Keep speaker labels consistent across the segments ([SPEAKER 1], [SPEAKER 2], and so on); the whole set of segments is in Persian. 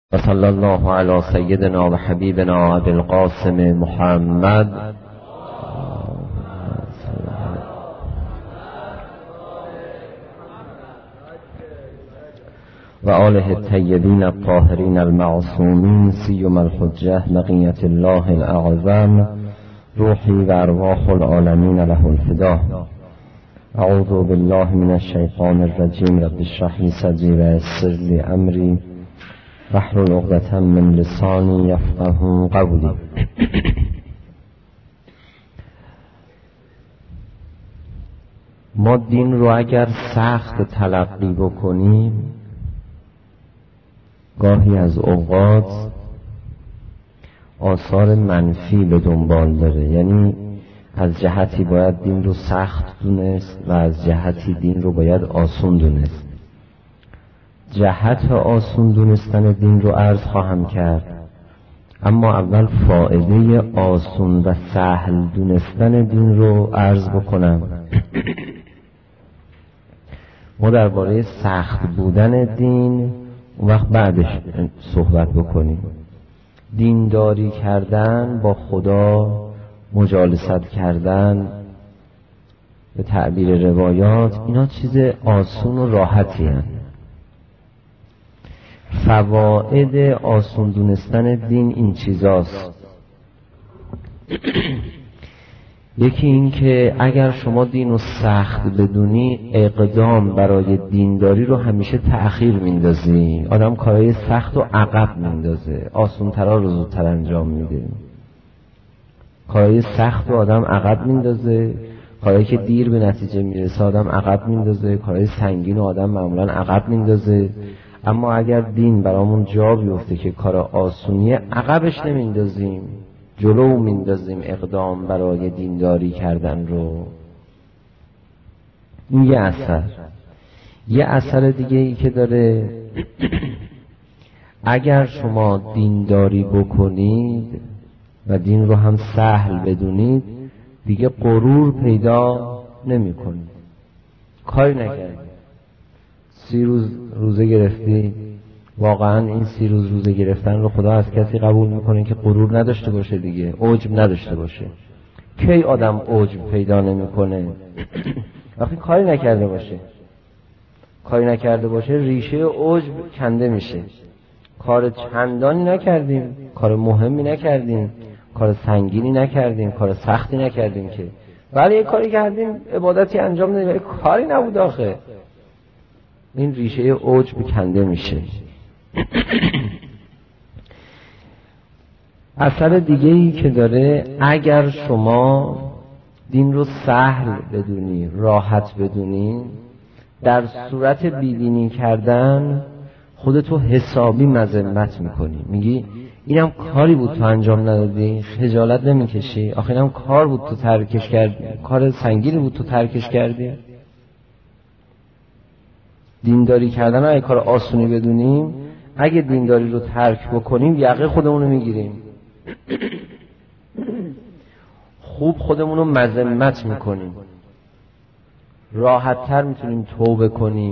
[SPEAKER 1] و صلی الله علی سیدنا و حبیبنا ابی القاسم محمد و آله الطیبین الطاهرین المعصومین سیم الحجة بقیة الله الاعظم روحی و ارواح العالمین له الفدا. اعوذ بالله من الشیطان الرجیم. رب اشرح لی صدری و یسر لی امری واحلل عقدة من لسانی یفقهوا قولی. ما دین رو اگر سخت تلقی بکنیم گاهی از اوقات آثار منفی به دنبال داره. یعنی از جهتی باید دین رو سخت دونست و از جهتی دین رو باید آسون دونست. جهت آسون دونستن دین رو عرض خواهم کرد، اما اول فائده آسون و سهل دونستن دین رو عرض بکنم. ما درباره سخت بودن دین اون وقت بعدش صحبت بکنیم. دینداری کردن، با خدا مجالست کردن، به تعبیر روایات اینا چیز آسون و راحتی هست. فواید آسون دونستن دین این چیزاست. یکی این که اگر شما دین رو سخت بدونی اقدام برای دینداری رو همیشه تأخیر میندازی. آدم کارهای سخت رو عقب میندازه، آسون ترها رو زودتر انجام میده. کارهای سخت رو آدم عقب میندازه، کارهایی که دیر به نتیجه میرسه آدم عقب میندازه، کارهای سنگین رو آدم معمولا عقب میندازه. اما اگر دین برامون جا بیفته که کار آسونیه، عقبش نمیندازیم، جلو میندازیم اقدام برای دینداری کردن رو. این یه اثر دیگه ای که داره، اگر شما دینداری بکنید و دین رو هم سهل بدونید دیگه غرور پیدا نمی کنید. کاری نکردید 30 روز روزه گرفتی، واقعا این 30 روز روزه گرفتن رو خدا از کسی قبول میکنه که غرور نداشته باشه دیگه، عجب نداشته باشه. کی آدم عجب پیدا نمیکنه؟ وقتی کاری نکرده باشه ریشه عجب کنده میشه. کار چندانی نکردیم، کار مهمی نکردیم، کار سنگینی نکردیم، کار سختی نکردیم که ولی یه کاری کردیم، عبادتی انجام ندیم ولی کاری نبود آخه. این ریشه عجب کنده میشه. اثر دیگه ای که داره، اگر شما دین رو سهل بدونی، راحت بدونی، در صورت بیدینی کردن خودتو حسابی مذمت میکنی. میگی اینم کاری بود تو انجام ندادی، خجالت نمیکشی؟ آخه اینم کار بود تو ترکش کردی، کار سنگینی بود تو ترکش کردی. دینداری کردن اگه کار آسونی بدونیم، اگه دینداری رو ترک بکنیم یقه خودمونو میگیریم، خوب خودمونو مذمت میکنیم، راحت تر میتونیم توبه کنیم.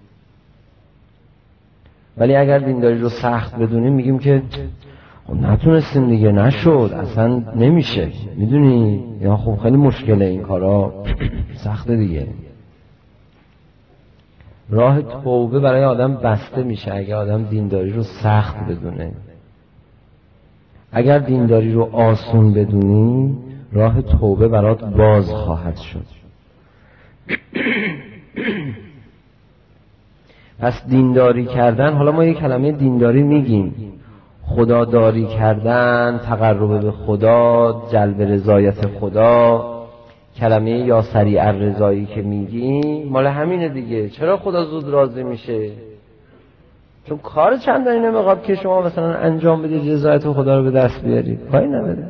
[SPEAKER 1] ولی اگر دینداری رو سخت بدونیم میگیم که نتونستیم دیگه، نشد، اصلا نمیشه، میدونی، یا خب خیلی مشکله، این کارا سخته دیگه. راه توبه برای آدم بسته میشه اگر آدم دینداری رو سخت بدونه. اگر دینداری رو آسون بدونی راه توبه برات باز خواهد شد. پس دینداری کردن، حالا ما یک کلمه دینداری میگیم، خداداری کردن، تقرب به خدا، جلب رضایت خدا، کلمه یا سریع الرضایی که میگیم مال همینه دیگه. چرا خدا زود راضی میشه؟ چون کار چندانی نمیخواد که شما مثلا انجام بدید رضایت خدا رو به دست بیارید، کاری نبده.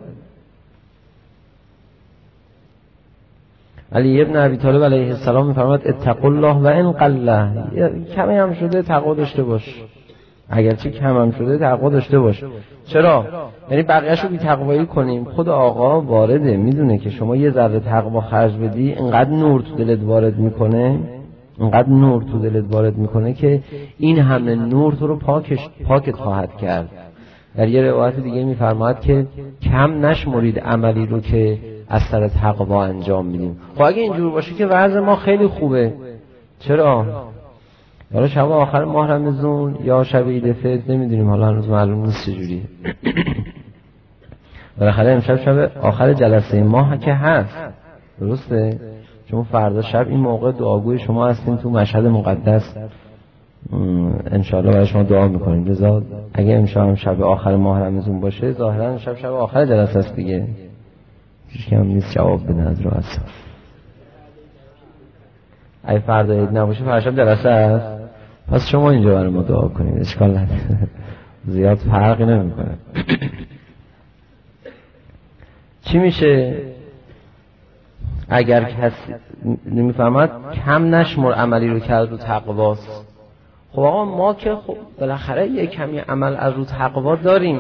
[SPEAKER 1] علی ابن ابی طالب علیه السلام میفرماد اتقوا الله و ان قل، کمی هم شده تقوا داشته باش، اگرچه کم هم شده تقوا داشته باش. چرا؟ یعنی بقیه‌شو بی تقوایی کنیم. خود آقا وارده، میدونه که شما یه ذره تقوا خرج بدی اینقدر نور تو دلت وارد میکنه اونقدر نور تو دلت وارد میکنه که این همه نور تو رو پاکت خواهد کرد. در یه روایت دیگه میفرماید که کم نشمرید عملی رو که از سر تقوا انجام میدیم. خب اگه اینجور باشه که وضع ما خیلی خوبه، چرا؟ حالا شب آخر ماه رمضان یا شب عید فطر نمیدونیم، حالا هنوز معلوم نیست چجوریه. بالاخره امشب شب آخر جلسه ماه که هست، درسته؟ چون فردا شب این موقع دعاگوی شما هستیم تو مشهد مقدس، انشاءالله برای شما دعا میکنیم. لذا اگه امشب هم شب آخر ماه رمضان باشه، ظاهرا امشب شب آخر جلسه است دیگه. هیچ کم نیست جواب بده از رو اصلا. اگه فردا عید نباشه فردا شب جلسه است، پس شما اینجا برای ما دعا کنید، اشکال نداره، زیاد فرقی نمیکنه. چی میشه اگر کسی نمیفهمد کم نشمر عملی رو کرد رو تقواست؟ خب آقا ما که خب بالاخره یک کمی عمل از رو تقوا داریم،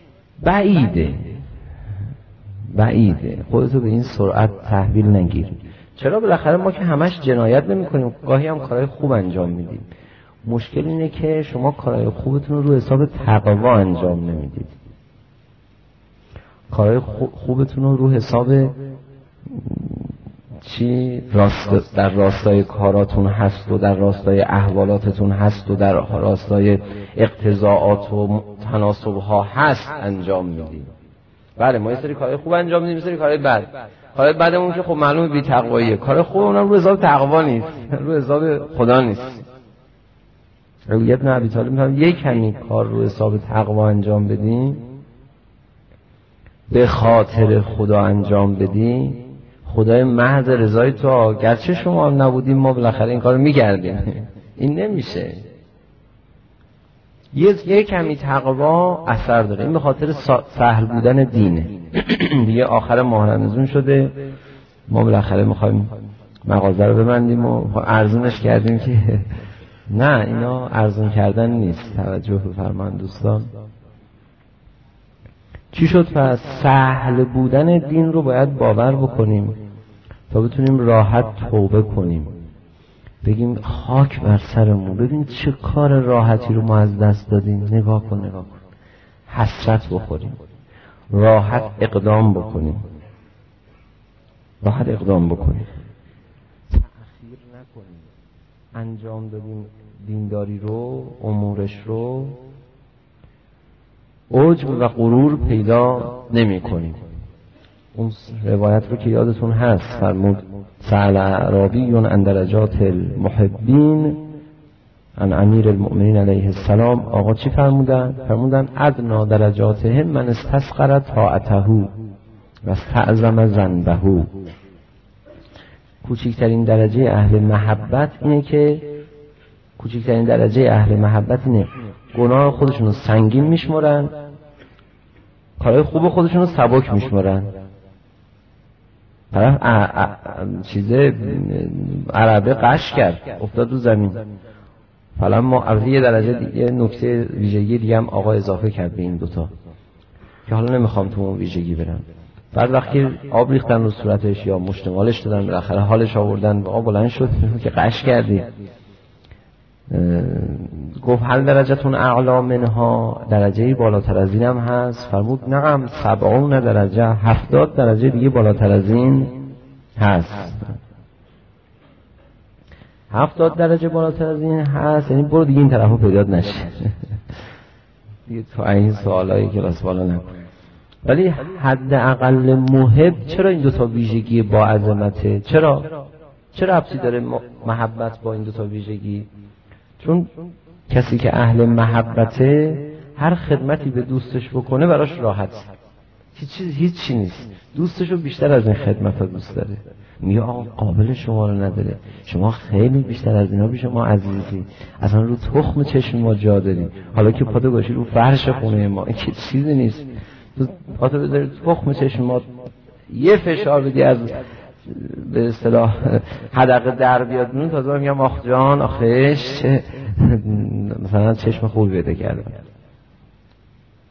[SPEAKER 1] بعیده خودتو به این سرعت تحویل نگیر. چرا؟ بالاخره ما که همش جنایت نمی کنیم، گاهی هم کارهای خوب انجام میدیم. مشکل اینه که شما کارهای خوبتون رو حساب تقوا انجام نمیدید. کارهای خوبتون رو حساب چی در راستای کاراتون هست و در راستای احوالاتتون هست و در راستای اقتضاعات و تناسبها هست انجام میدیم. بله ما یه سری کارهای خوب انجام میدیم، یه سری کارهای بد. کارهای بدمون که خب معلومه بی تقواییه، کار خوب اونم رو حساب تقوا نیست، رو حساب خدا نیست. علی ابن ابی طالب میگه یک کمی کار رو حساب تقوا انجام بدیم، به خاطر خدا انجام بدیم، خدای محض رضای تو، گرچه شما نبودیم ما بالاخره این کارو می‌کردیم. این نمیشه. یه کمی تقوا اثر داره. این به خاطر سهل بودن دینه. دیگه آخر ماه رمضان شده، ما بالاخره می‌خوایم مغازه رو ببندیم و ارزونش کردیم که نه، اینا ارزون کردن نیست. توجه بفرمایید دوستان. چی شد پس؟ سهل بودن دین رو باید باور بکنیم تا بتونیم راحت توبه کنیم، بگیم خاک بر سرمون، ببین چه کار راحتی رو ما از دست دادیم، نگاه کن، حسرت بخوریم، راحت اقدام بکنیم، تأخیر نکنیم. انجام دادیم دینداری رو، امورش رو، عجب و غرور پیدا نمی کنیم. اون روایت رو که یادتون هست، فرمود سأل اعرابی عن درجات المحبین عن امیر المؤمنین علیه السلام. آقا چی فرمودن؟ ادنا درجاتهم من استصغر طاعته و استعظم ذنبه. کوچکترین درجه اهل محبت اینه گناه خودشون رو سنگین میشمرن، کارهای خوب خودشون رو سبک میشمرن. طرف عربه قش کرد، افتاد رو زمین، فعلا ما از یه درجه دیگه نکته ویژگی دیگه هم آقا اضافه کرد به این دوتا که حالا نمیخوام تو اون ویژگی برم. بعد وقتی آب ریختن رو صورتش یا مشتمالش دادن، بالاخره حالش آوردن و آب بلند شد که قش کردی. گفت هل درجتون اعلا منها، درجه بالاتر از این هم هست؟ فرمود نعم 70 درجه، 70 درجه دیگه بالاتر از این هست. 70 درجه بالاتر از این هست یعنی برو دیگه این طرفو پیدا نشه دیگه تو این سوالایی که راست بالا نکن. ولی حداقل محب چرا این دوتا ویژگی با عظمته؟ چرا ربطی داره محبت با این دوتا ویژگی؟ چون کسی که اهل محبته هر خدمتی به دوستش بکنه براش راحت، هیچی نیست، دوستشو بیشتر از این خدمت ها دوست داره. میگه آقا قابل شما رو نداره، شما خیلی بیشتر از اینا بی شما عزیزی، اصلا رو تخم چشم ما جا داری، حالا که پاتو گاشی رو فرش خونه ما، این که چیزی نیست، تو پاتو بذاری تخم چشم ما، یه فشار بدی از به اصطلاح حدقه در بیاد بیرون، تازه میگم آخ جان آخش مثلا چشم خوبی پیدا کردم.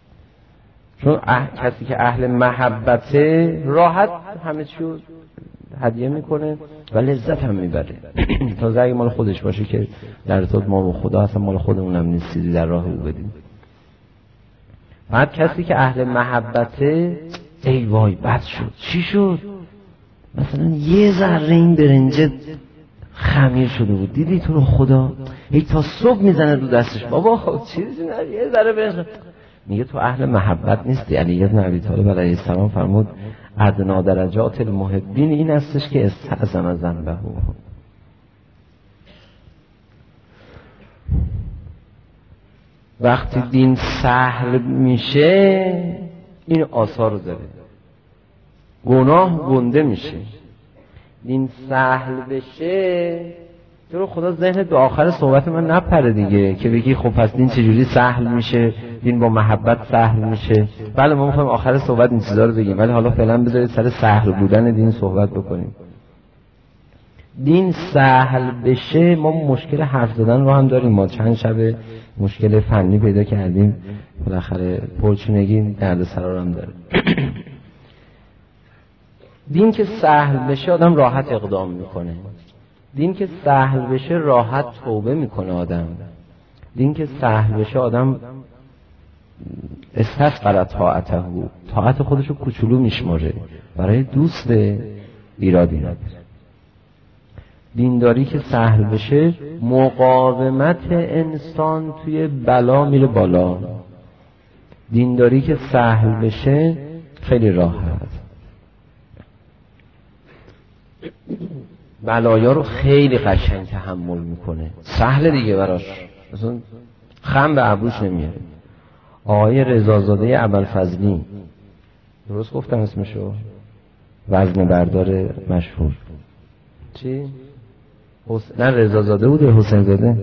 [SPEAKER 1] چون کسی که اهل محبته راحت همه چیو هدیه میکنه و لذت هم میبره. تازه اگه مال خودش باشه که در ارتباط ما با خدا اصلا مال خودمون هم نیست، چیزی در راه او بدیم. بعد کسی که اهل محبته، ای وای بد شد، چی شد؟ مثلا یه ذره این برنجه خمیر شده بود، دیدی تو رو خدا ای تا صبح میزنه رو دستش، بابا چیزی نه یه ذره برنج. میگه تو اهل محبت نیستی. علی بن ابی طالب علیه السلام فرمود ادنا درجات المحبین این استش که استعظم ذنبه. وقتی دین سهل میشه این آثار رو داره، گناه گنده میشه. دین سهل بشه تو رو خدا ذهن دو آخر صحبت من نپره دیگه که بگی خب پس دین چجوری سهل میشه، دین با محبت سهل میشه. بله ما میخوایم آخر صحبت این چیزا رو بگیم، ولی حالا فعلا بذارید سر سهل بودن دین صحبت بکنیم. دین سهل بشه ما مشکل حرف زدن رو هم داریم. ما چند شب مشکل فنی پیدا کردیم، بالاخره پرچونگی درد سرا هم داره. دین که سهل بشه آدم راحت اقدام میکنه. دین که سهل بشه راحت توبه میکنه آدم. دین که سهل بشه آدم استصغر طاعته، طاعت خودشو کوچولو میشماره، برای دوست ایرادی نداره. دینداری که سهل بشه مقاومت انسان توی بلا میره بالا. دینداری که سهل بشه خیلی راحت، بلایا رو خیلی قشنگ تحمل میکنه، سهل دیگه براش، مثلا خم به ابروش نمیاره. آقای رضازاده ابوالفضلی، درست گفتم اسمشو؟ وزن بردار مشهور. چی؟ نه رضازاده بوده حسین زاده؟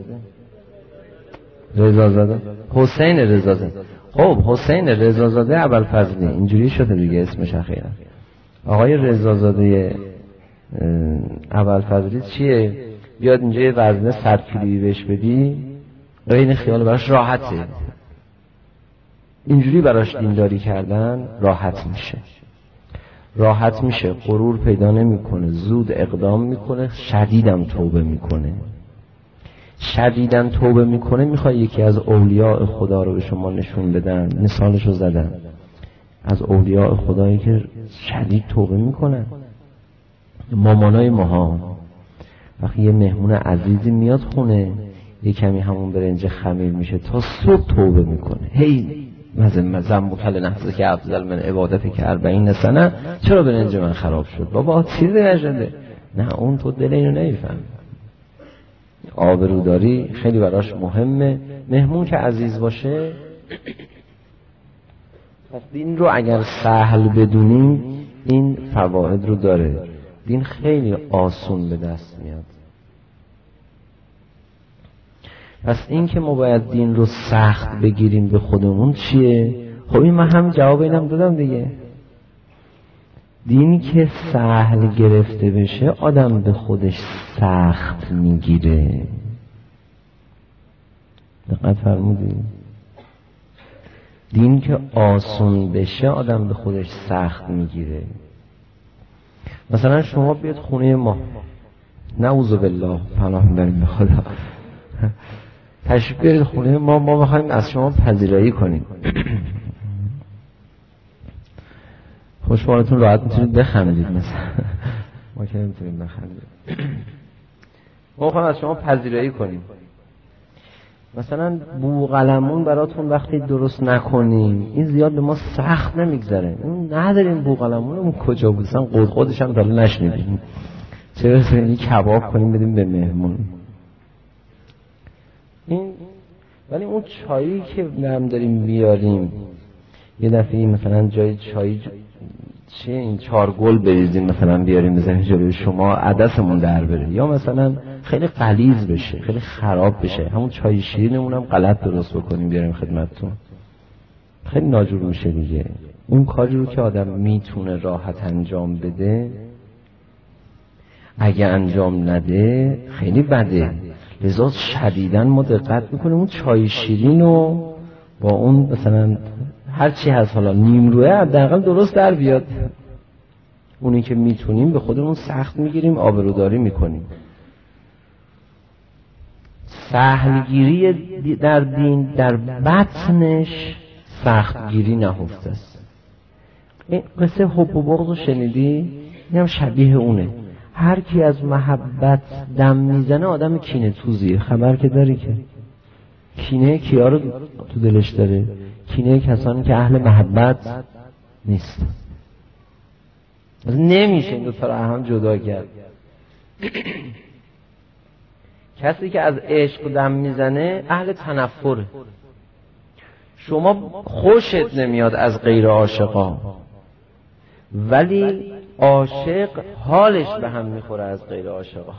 [SPEAKER 1] رضازاده حسین رضازاده. خب حسین رضازاده ابوالفضلی اینجوری شده دیگه اسمش اخیراً. آقای رضازاده ابوالفضلی چیه؟ بیاد اینجا یه وزنه 100 کیلویی بهش بدی این خیال براش راحته. اینجوری براش دینداری کردن راحت میشه، راحت میشه، غرور پیدا نمیکنه، زود اقدام میکنه، شدیدم توبه میکنه. شدیداً توبه میکنه. میخوای یکی از اولیاء خدا رو به شما نشون بدن؟ مثالشو زدن از اولیاء خدایی که شدید توبه میکنن. مامانای ماها وقتی یه مهمون عزیزی میاد خونه، یه کمی همون برنج خمیر میشه تا صبح توبه میکنه. هی مزم مکل نحسه که افضل من عبادتی که 40 سنه، چرا برنج من خراب شد؟ بابا چیزی نشده. نه اون تو دل اینو نمیفهم. آبروداری خیلی براش مهمه. مهمون که عزیز باشه، پس دین رو اگر سهل بدونیم این فواید رو داره. دین خیلی آسون به دست میاد. پس این که ما باید دین رو سخت بگیریم به خودمون چیه؟ خب این من هم جواب اینم دادم دیگه. دین که سهل گرفته بشه آدم به خودش سخت میگیره. دقت فرمودید؟ دین که آسون بشه آدم به خودش سخت میگیره. مثلا شما بیاد خونه ما، نعوذ بالله پناه میبریم به خدا، تشریف بیارید خونه ما میخوایم از شما پذیرایی کنیم. خوشحالتون راحت میتونید بخندید، مثلا ما که نمیتونیم بخندید. ما میخوایم از شما پذیرایی کنیم. مثلا بوقلمون براتون وقتی درست نکنیم این زیاد به ما سخت نمیگذره. نداریم بوقلمونمون کجا بود؟ مثلا قدقدش هم داله نشنیدیم، چه برسه کباب کنیم بدیم به مهمون. این ولی اون چایی که هم داریم بیاریم، یه دفعه مثلا جای چای چیه این 4 گل بریزیم مثلا بیاریم بزنیم جلوی شما، عدسمون در بره، یا مثلا خیلی غلیظ بشه، خیلی خراب بشه، همون چای شیرینمون هم غلط درست بکنیم بیاریم خدمتتون، خیلی ناجور میشه دیگه. اون کاری رو که آدم میتونه راحت انجام بده اگه انجام نده خیلی بده. لذا شدیداً ما دقت میکنیم اون چای شیرین رو با اون مثلا هر چی هست حالا نیم رویه حداقل درست در بیاد. اونی که میتونیم به خودمون سخت میگیریم، آبروداری میکنیم. سهلگیری در دین در بطنش سختگیری نهفته است. این قصه حب و بغض رو شنیدی؟ اینم شبیه اونه. هر کی از محبت دم میزنه آدم کینه توزیه. خبر که داری که کینه کیا رو تو دلش داره؟ کینه کسانی که اهل محبت نیست. نمیشه این دوتا رو هم جدا کرد. کسی که از عشق دم میزنه اهل تنفره. شما خوشت نمیاد از غیر عاشقا، ولی عاشق حالش به هم میخوره از غیر عاشقا.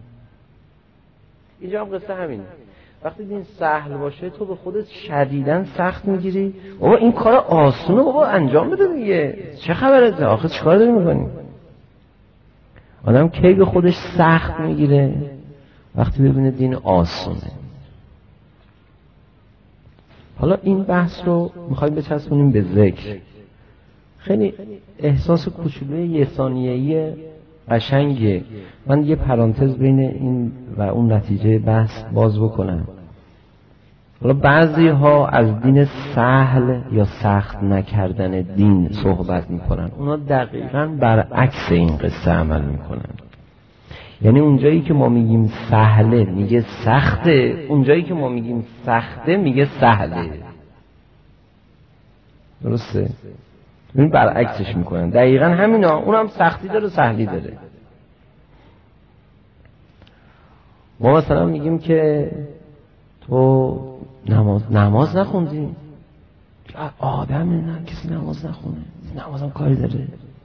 [SPEAKER 1] اینجا هم قصه همینه. وقتی دین سهل باشه تو به خودت شدیداً سخت میگیری. بابا این کار آسونه، بابا انجام بده دیگه، چه خبرته؟ آخه چیکار داری میکنی؟ آدم کی به خودش سخت میگیره؟ وقتی ببینه دین آسونه. حالا این بحث رو میخوایم بچسبونیم به ذکر. خیلی احساس کوچولوی یه ثانیه‌ای قشنگه. من یه پرانتز بین این و اون نتیجه بحث باز بکنم. حالا بعضی ها از دین سهل یا سخت نکردن دین صحبت میکنن. اونا دقیقاً برعکس این قصه عمل میکنن. یعنی اونجایی که ما میگیم سهله میگه سخته، اونجایی که ما میگیم سخته میگه سهله. درسته؟ این برعکسش میکنن. دقیقاً همینا. اونم سختی داره سهلی داره. ما مثلا میگیم که تو نماز نخوندی، آدم نه کسی نماز نخونه، نمازم کاری داره.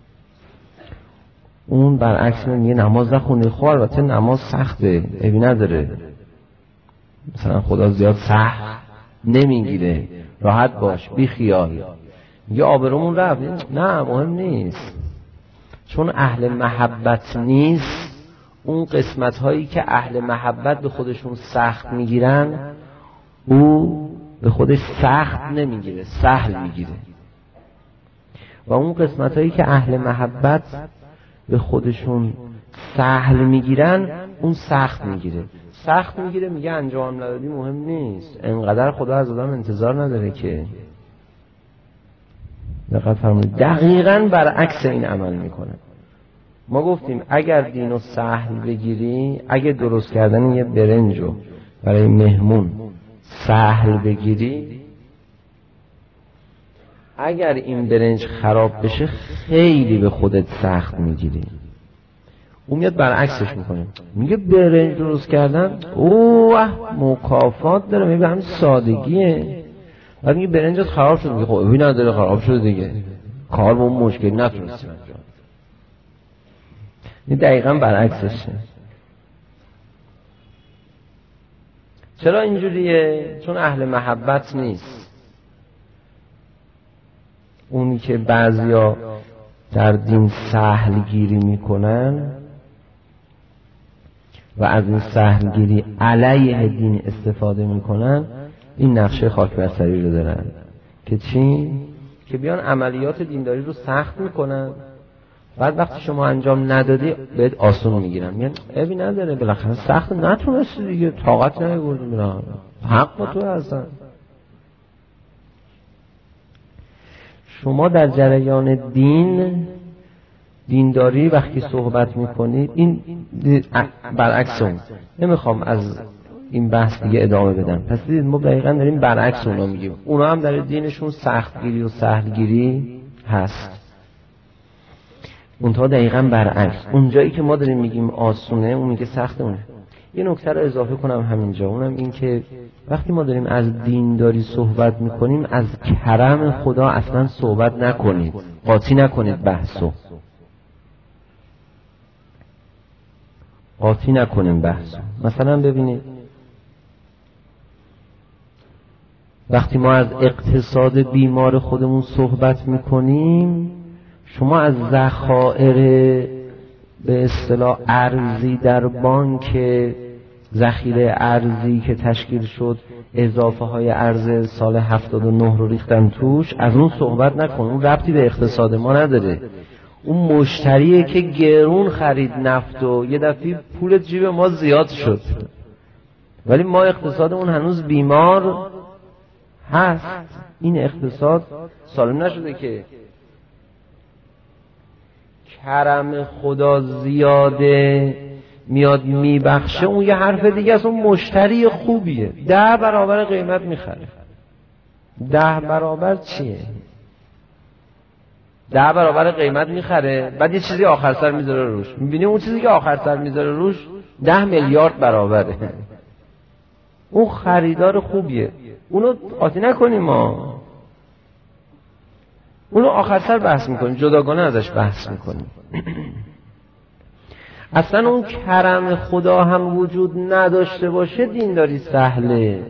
[SPEAKER 1] اون برعکس میگه نماز نخونی. خب البته نماز سخته، عیبی نداره، مثلا خدا زیاد سخت نمیگیره، راحت باش، بی خیال. یه آبرومون رفت. نه مهم نیست، چون اهل محبت نیست. اون قسمت هایی که اهل محبت به خودشون سخت میگیرن او به خودش سخت نمیگیره، سهل میگیره. و اون قسمت هایی که اهل محبت به خودشون سهل میگیرن اون سخت میگیره. سخت میگیره میگه انجام ندادی مهم نیست، انقدر خدا از آدم انتظار نداره که. دقیقاً فرمودید. دقیقاً برعکس این عمل میکنه. ما گفتیم اگر دینو سهل بگیری، اگه درست کردن یه برنجو برای مهمون سهل بگیری، اگر این برنج خراب بشه خیلی به خودت سخت میگیری. اون میاد برعکسش میکنه، میگه برنج درست کردن اوه مکافات داره، میگه همین سادگیه. بعد میگه برنجت خراب شد، میگه خب اوی نداره خراب شده دیگه، کار با اون مشکل نتونستیم انجام. این دقیقاً برعکسشه. چرا اینجوریه؟ چون اهل محبت نیست. اونی که بعضیا در دین سهل گیری میکنن و از این سهل گیری علیه دین استفاده میکنن، این نقشه خاک بستری رو دارن که چی؟ که بیان عملیات دینداری رو سخت میکنن، بعد وقتی شما انجام ندادی بهت آسون میگیرن، میگن عیبی نداره بالاخره سخت نتونستی دیگه، طاقت نیاوردی، میرن حق با تو هستن. شما در جریان دینداری وقتی صحبت میکنید، این برعکس اون. نمیخوام از این بحث دیگه ادامه بدم. پس دیدید ما دقیقا داریم برعکس اونا میگیم. اونا هم در دینشون سختگیری و سهلگیری هست، اونتا دقیقا برعکس. اونجایی که ما داریم میگیم آسونه، اون میگه سخته. اونه یه نکته رو اضافه کنم همینجا، اونم این که وقتی ما داریم از دینداری صحبت میکنیم، از کرم خدا اصلا صحبت نکنید، قاطی نکنید بحثو، قاطی نکنیم بحثو. مثلا ببینید وقتی ما از اقتصاد بیمار خودمون صحبت میکنیم، شما از ذخایر به اصطلاح ارزی در بانک، ذخیره ارزی که تشکیل شد، اضافه های ارز سال 79 رو ریختن توش، از اون صحبت نکن، اون ربطی به اقتصاد ما نداره. اون مشتریه که گرون خرید نفت و یه دفعه پول جیب ما زیاد شد، ولی ما اقتصادمون هنوز بیمار هست. این اقتصاد سالم نشده که کرم خدا زیاده میاد میبخشه، اون یه حرف دیگه است. اون مشتری خوبیه 10 برابر قیمت میخره. 10 برابر چیه؟ 10 برابر قیمت میخره، بعد یه چیزی آخر سر میذاره روش. میبینی اون چیزی که آخر سر میذاره روش 10 میلیارد برابره. اون خریدار خوبیه، اونو قاطی نکنیم، ما اونو آخر سر بحث میکنیم، جداگانه ازش بحث میکنیم. اصلا اون کرم خدا هم وجود نداشته باشه دینداری سهله.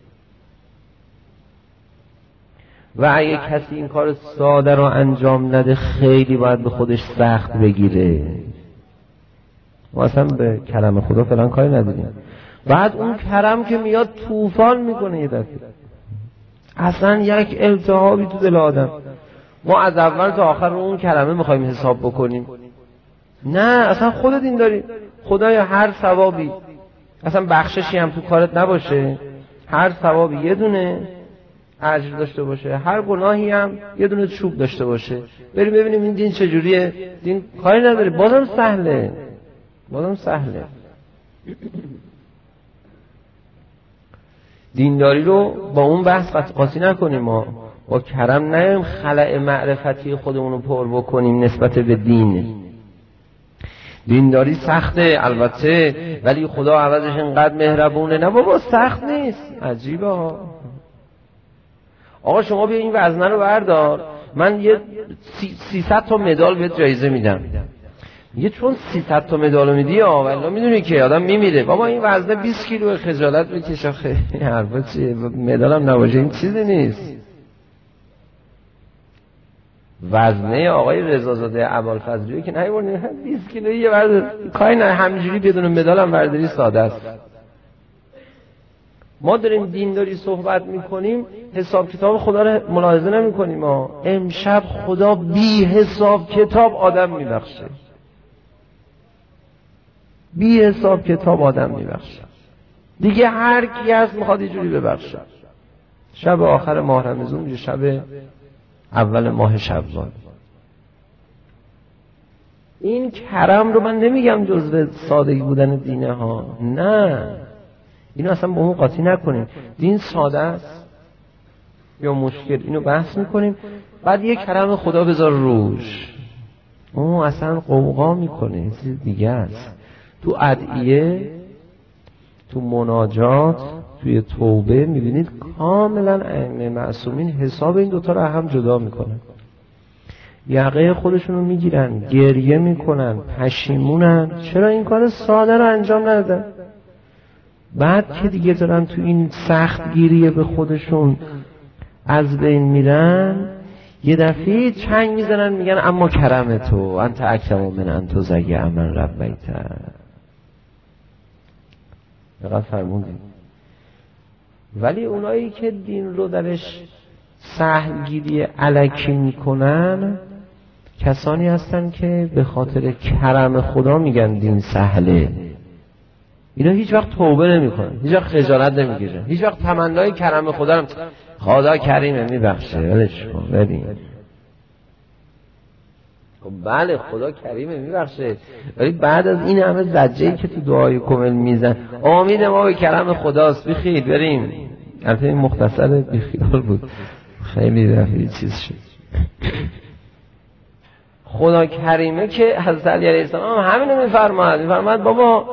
[SPEAKER 1] و اگه کسی این کار ساده رو انجام نده خیلی باید به خودش سخت بگیره. ما اصلا به کرم خدا فلان کاری نداریم. بعد اون کرم که میاد طوفان میکنه یه دفعه، اصلا یک التهابی تو دل آدم. ما از اول تا آخر رو اون کرمه میخوایم حساب بکنیم؟ نه، اصلا خودت این داری. خدایا هر ثوابی، اصلا بخششی هم تو کارت نباشه، هر ثوابی یه دونه اجر داشته باشه، هر گناهی هم یه دونه چوب داشته باشه. بریم ببینیم این دین چجوریه. دین کاری نداره، بازم سهله، بازم سهله. دینداری رو با اون بحث قاطی نکنیم، ما با کرم نیم خلأ معرفتی خودمون رو پر بکنیم نسبت به دین. دینداری سخته البته، ولی خدا عوضش اینقدر مهربونه. نه بابا سخت نیست، عجیبه ها. آقا شما بیا این وزنه رو بردار، من یه 300 تا مدال بهت جایزه میدم. یه چون 300 تا مدال میدی والله میدونی که آدم میمیره. بابا این وزنه 20 کیلو، خجالت بکش آخه. حرفا چیه؟ مدالم نباشه این چیزی نیست. وزنه آقای رضازاده ابوالفضلی که نمی‌برنی 20 کیلویی یه ورد کاری نه، همینجوری بدون مدالم برداری ساده است. ما داریم دینداری صحبت میکنیم، حساب کتاب خدا رو ملاحظه نمیکنیم. امشب خدا بی حساب کتاب آدم میبخشه، بی حساب کتاب آدم میبخشه. دیگه هر کی هست میخواد یه جوری ببخشه. شب آخر ماه رمضان میشه شب اول ماه شوال. این کرم رو من نمیگم جزو سادگی بودن دینه ها، نه، اینو اصلا با اون قاطی نکنیم. دین ساده است یا مشکل، اینو بحث میکنیم. بعد یه کرم خدا بذار روش، اون اصلا قوقا میکنه، چیز دیگه است. تو ادعیه، تو مناجات، توی توبه میبینید کاملا ائمه معصومین حساب این دوتا رو هم جدا میکنن. یقه خودشون رو میگیرن، گریه میکنن، پشیمونن چرا این کار ساده رو انجام ندادن. بعد که دیگه دارن تو این سخت گیریه به خودشون از بین میرن، یه دفعه چنگ میزنن میگن اما کرم تو انت اکرم من انت زگی امن ربیت. دقیقا فرمودیم. ولی اونایی که دین رو درش سهلگیری الکی میکنن کسانی هستن که به خاطر کرم خدا میگن دین سهله. اینا هیچ وقت توبه نمیکنن، هیچ وقت خجالت نمیگیرن، هیچ وقت تمنای کرم خدا رو خدا کریمه میبخشه ولش کن بدین. بله خدا کریمه میبخشه، ولی بعد از این همه زجه‌ای که تو دعای کامل میزن امید ما به کرم خداست بیخیل بریم. البته این مختصر بیخیال بود، خیلی رفیع چیز شد. خدا کریمه که حضرت علی علیه السلام همینو میفرماد بابا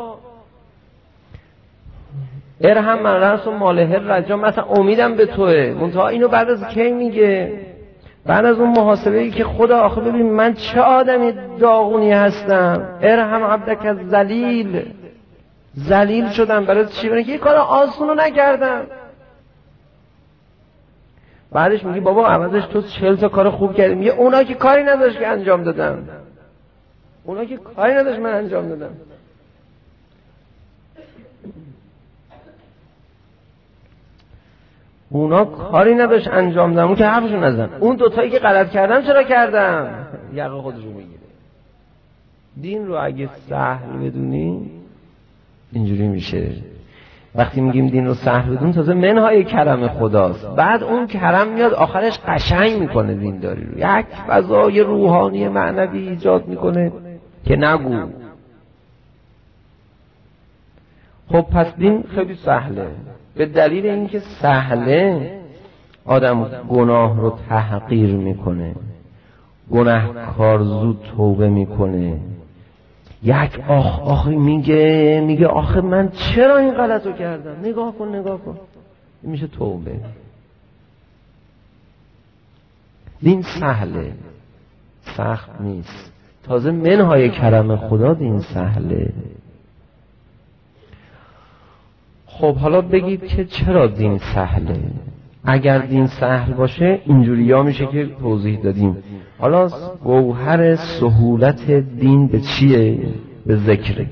[SPEAKER 1] ارحم من رأس و ماله رجا، مثلا امیدم به توه. منتها اینو بعد از کی میگه؟ بعد از اون محاسبه‌ای که خدا آخه ببین من چه آدمی داغونی هستم، ارحم عبدک از ذلیل شدم برای چی؟ برای که یه کار آسونو نکردم. بعدش میگی بابا عوضش تو 40 تا کار خوب کردی. میگه اونا که کاری نداشت که انجام دادم، اونا که کاری نداشت من انجام دادم. اونا کاری نداشت انجام دادم، اون که حرفشو نزن. اون دوتایی که غلط کردم چرا کردم؟ یقه خودشو میگیره. دین رو اگه سهل بدونی اینجوری میشه. وقتی میگیم دین رو سهل بدون، تازه منهای کرم خداست، بعد اون کرم میاد آخرش قشنگ میکنه دینداری رو، یک فضای روحانی معنوی ایجاد میکنه که نگو. خب پس دین خیلی سهله. به دلیل اینکه سهله آدم گناه رو تحقیر میکنه، گناهکار زود توبه میکنه. یک آخی میگه آخه من چرا این غلطو کردم، نگاه کن این میشه توبه. دین سهله، سخت نیست. تازه منهای کرم خدا دین سهله. خب حالا بگید که چرا دین سهله؟ اگر دین سهل باشه اینجوریا میشه که توضیح دادیم. حالا گوهر سهولت دین به چیه؟ به ذکره.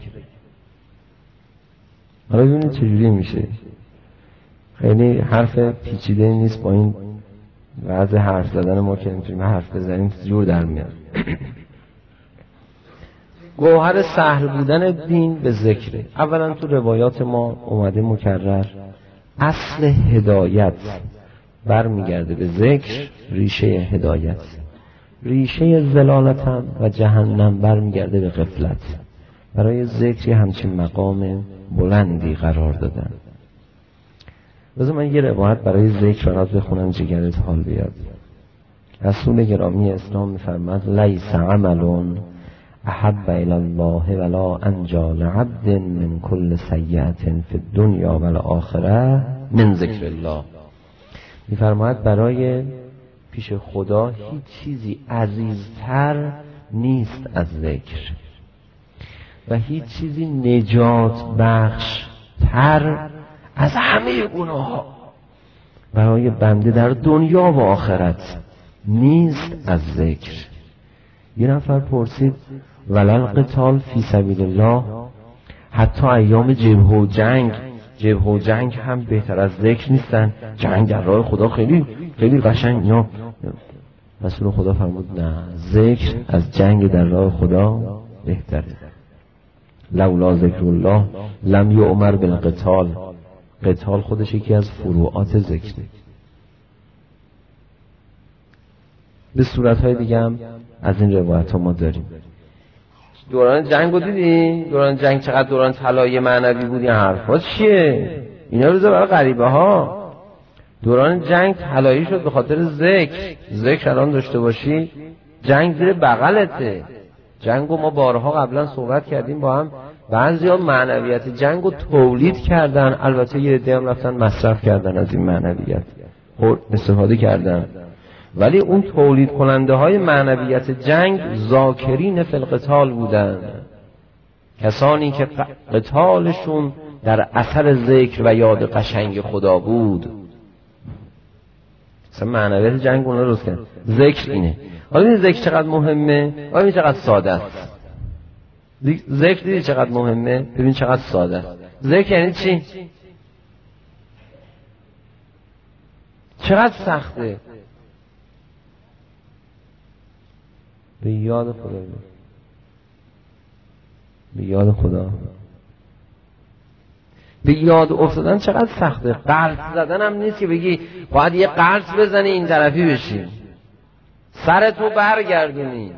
[SPEAKER 1] حالا ببینید چجوری میشه. خیلی حرف پیچیده نیست، با این وضع حرف زدن ما که نمیتونیم حرف بزنیم جور در میاد. گوهر سهل بودن دین به ذکره. اولا تو روایات ما اومده مکرر اصل هدایت برمیگرده به ذکر، ریشه هدایت. ریشه ضلالت و جهنم برمیگرده به غفلت. برای ذکر همچین مقام بلندی قرار دادن. بذار من یه روایت برای ذکر برات بخونم جگرت حال بیاد. رسول گرامی اسلام میفرماد لیس عمل احب الی الله ولا انجی لعبد من کل سیئة فی الدنیا والآخرة من ذکر الله. میفرماید برای پیش خدا هیچ چیزی عزیزتر نیست از ذکر و هیچ چیزی نجات بخش تر از همه گناه ها برای بنده در دنیا و آخرت نیست از ذکر. یه نفر پرسید ولل قتال فی سبیل الله، حتی ایام جبهه و جنگ هم بهتر از ذکر نیستن؟ جنگ در راه خدا خیلی قشنگ اینا. رسول خدا فرمود نه، ذکر از جنگ در راه خدا بهتره. لولا ذکر الله لم یؤمر بالقتال. قتال خودش یکی از فروعات ذکره. به صورتهای دیگه هم از این روایت ها ما داریم. دوران جنگ رو دیدی؟ دوران جنگ چقدر دوران طلایی معنوی بود. این حرفا چیه؟ اینا رو برای غریبه ها. دوران جنگ طلایی شد به خاطر ذکر الان داشته باشی جنگ زیر بغلته. جنگو ما بارها قبلا صحبت کردیم با هم. بعضیا معنویت جنگو تولید کردن، البته یه عده هم رفتن مصرف کردن از این معنویت، استفاده کردن. ولی اون تولید کننده های معنویت جنگ ذاکرین فی القتال بودن، کسانی که قتالشون در اثر ذکر و یاد قشنگ خدا بود. مثلا معنویت جنگ اون رو درست کرد. ذکر اینه. حالا این ذکر چقدر مهمه؟ این چقدر ساده است. ذکر دیدی چقدر مهمه؟ ببین چقدر ساده است. ذکر یعنی چی؟ چقدر سخته. به یاد خدا، به یاد خدا، به یاد افتادن چقدر سخته. قرض زدن هم نیست که بگی باید یه قرض بزنی این طرفی بشی، سرتو برگردونی،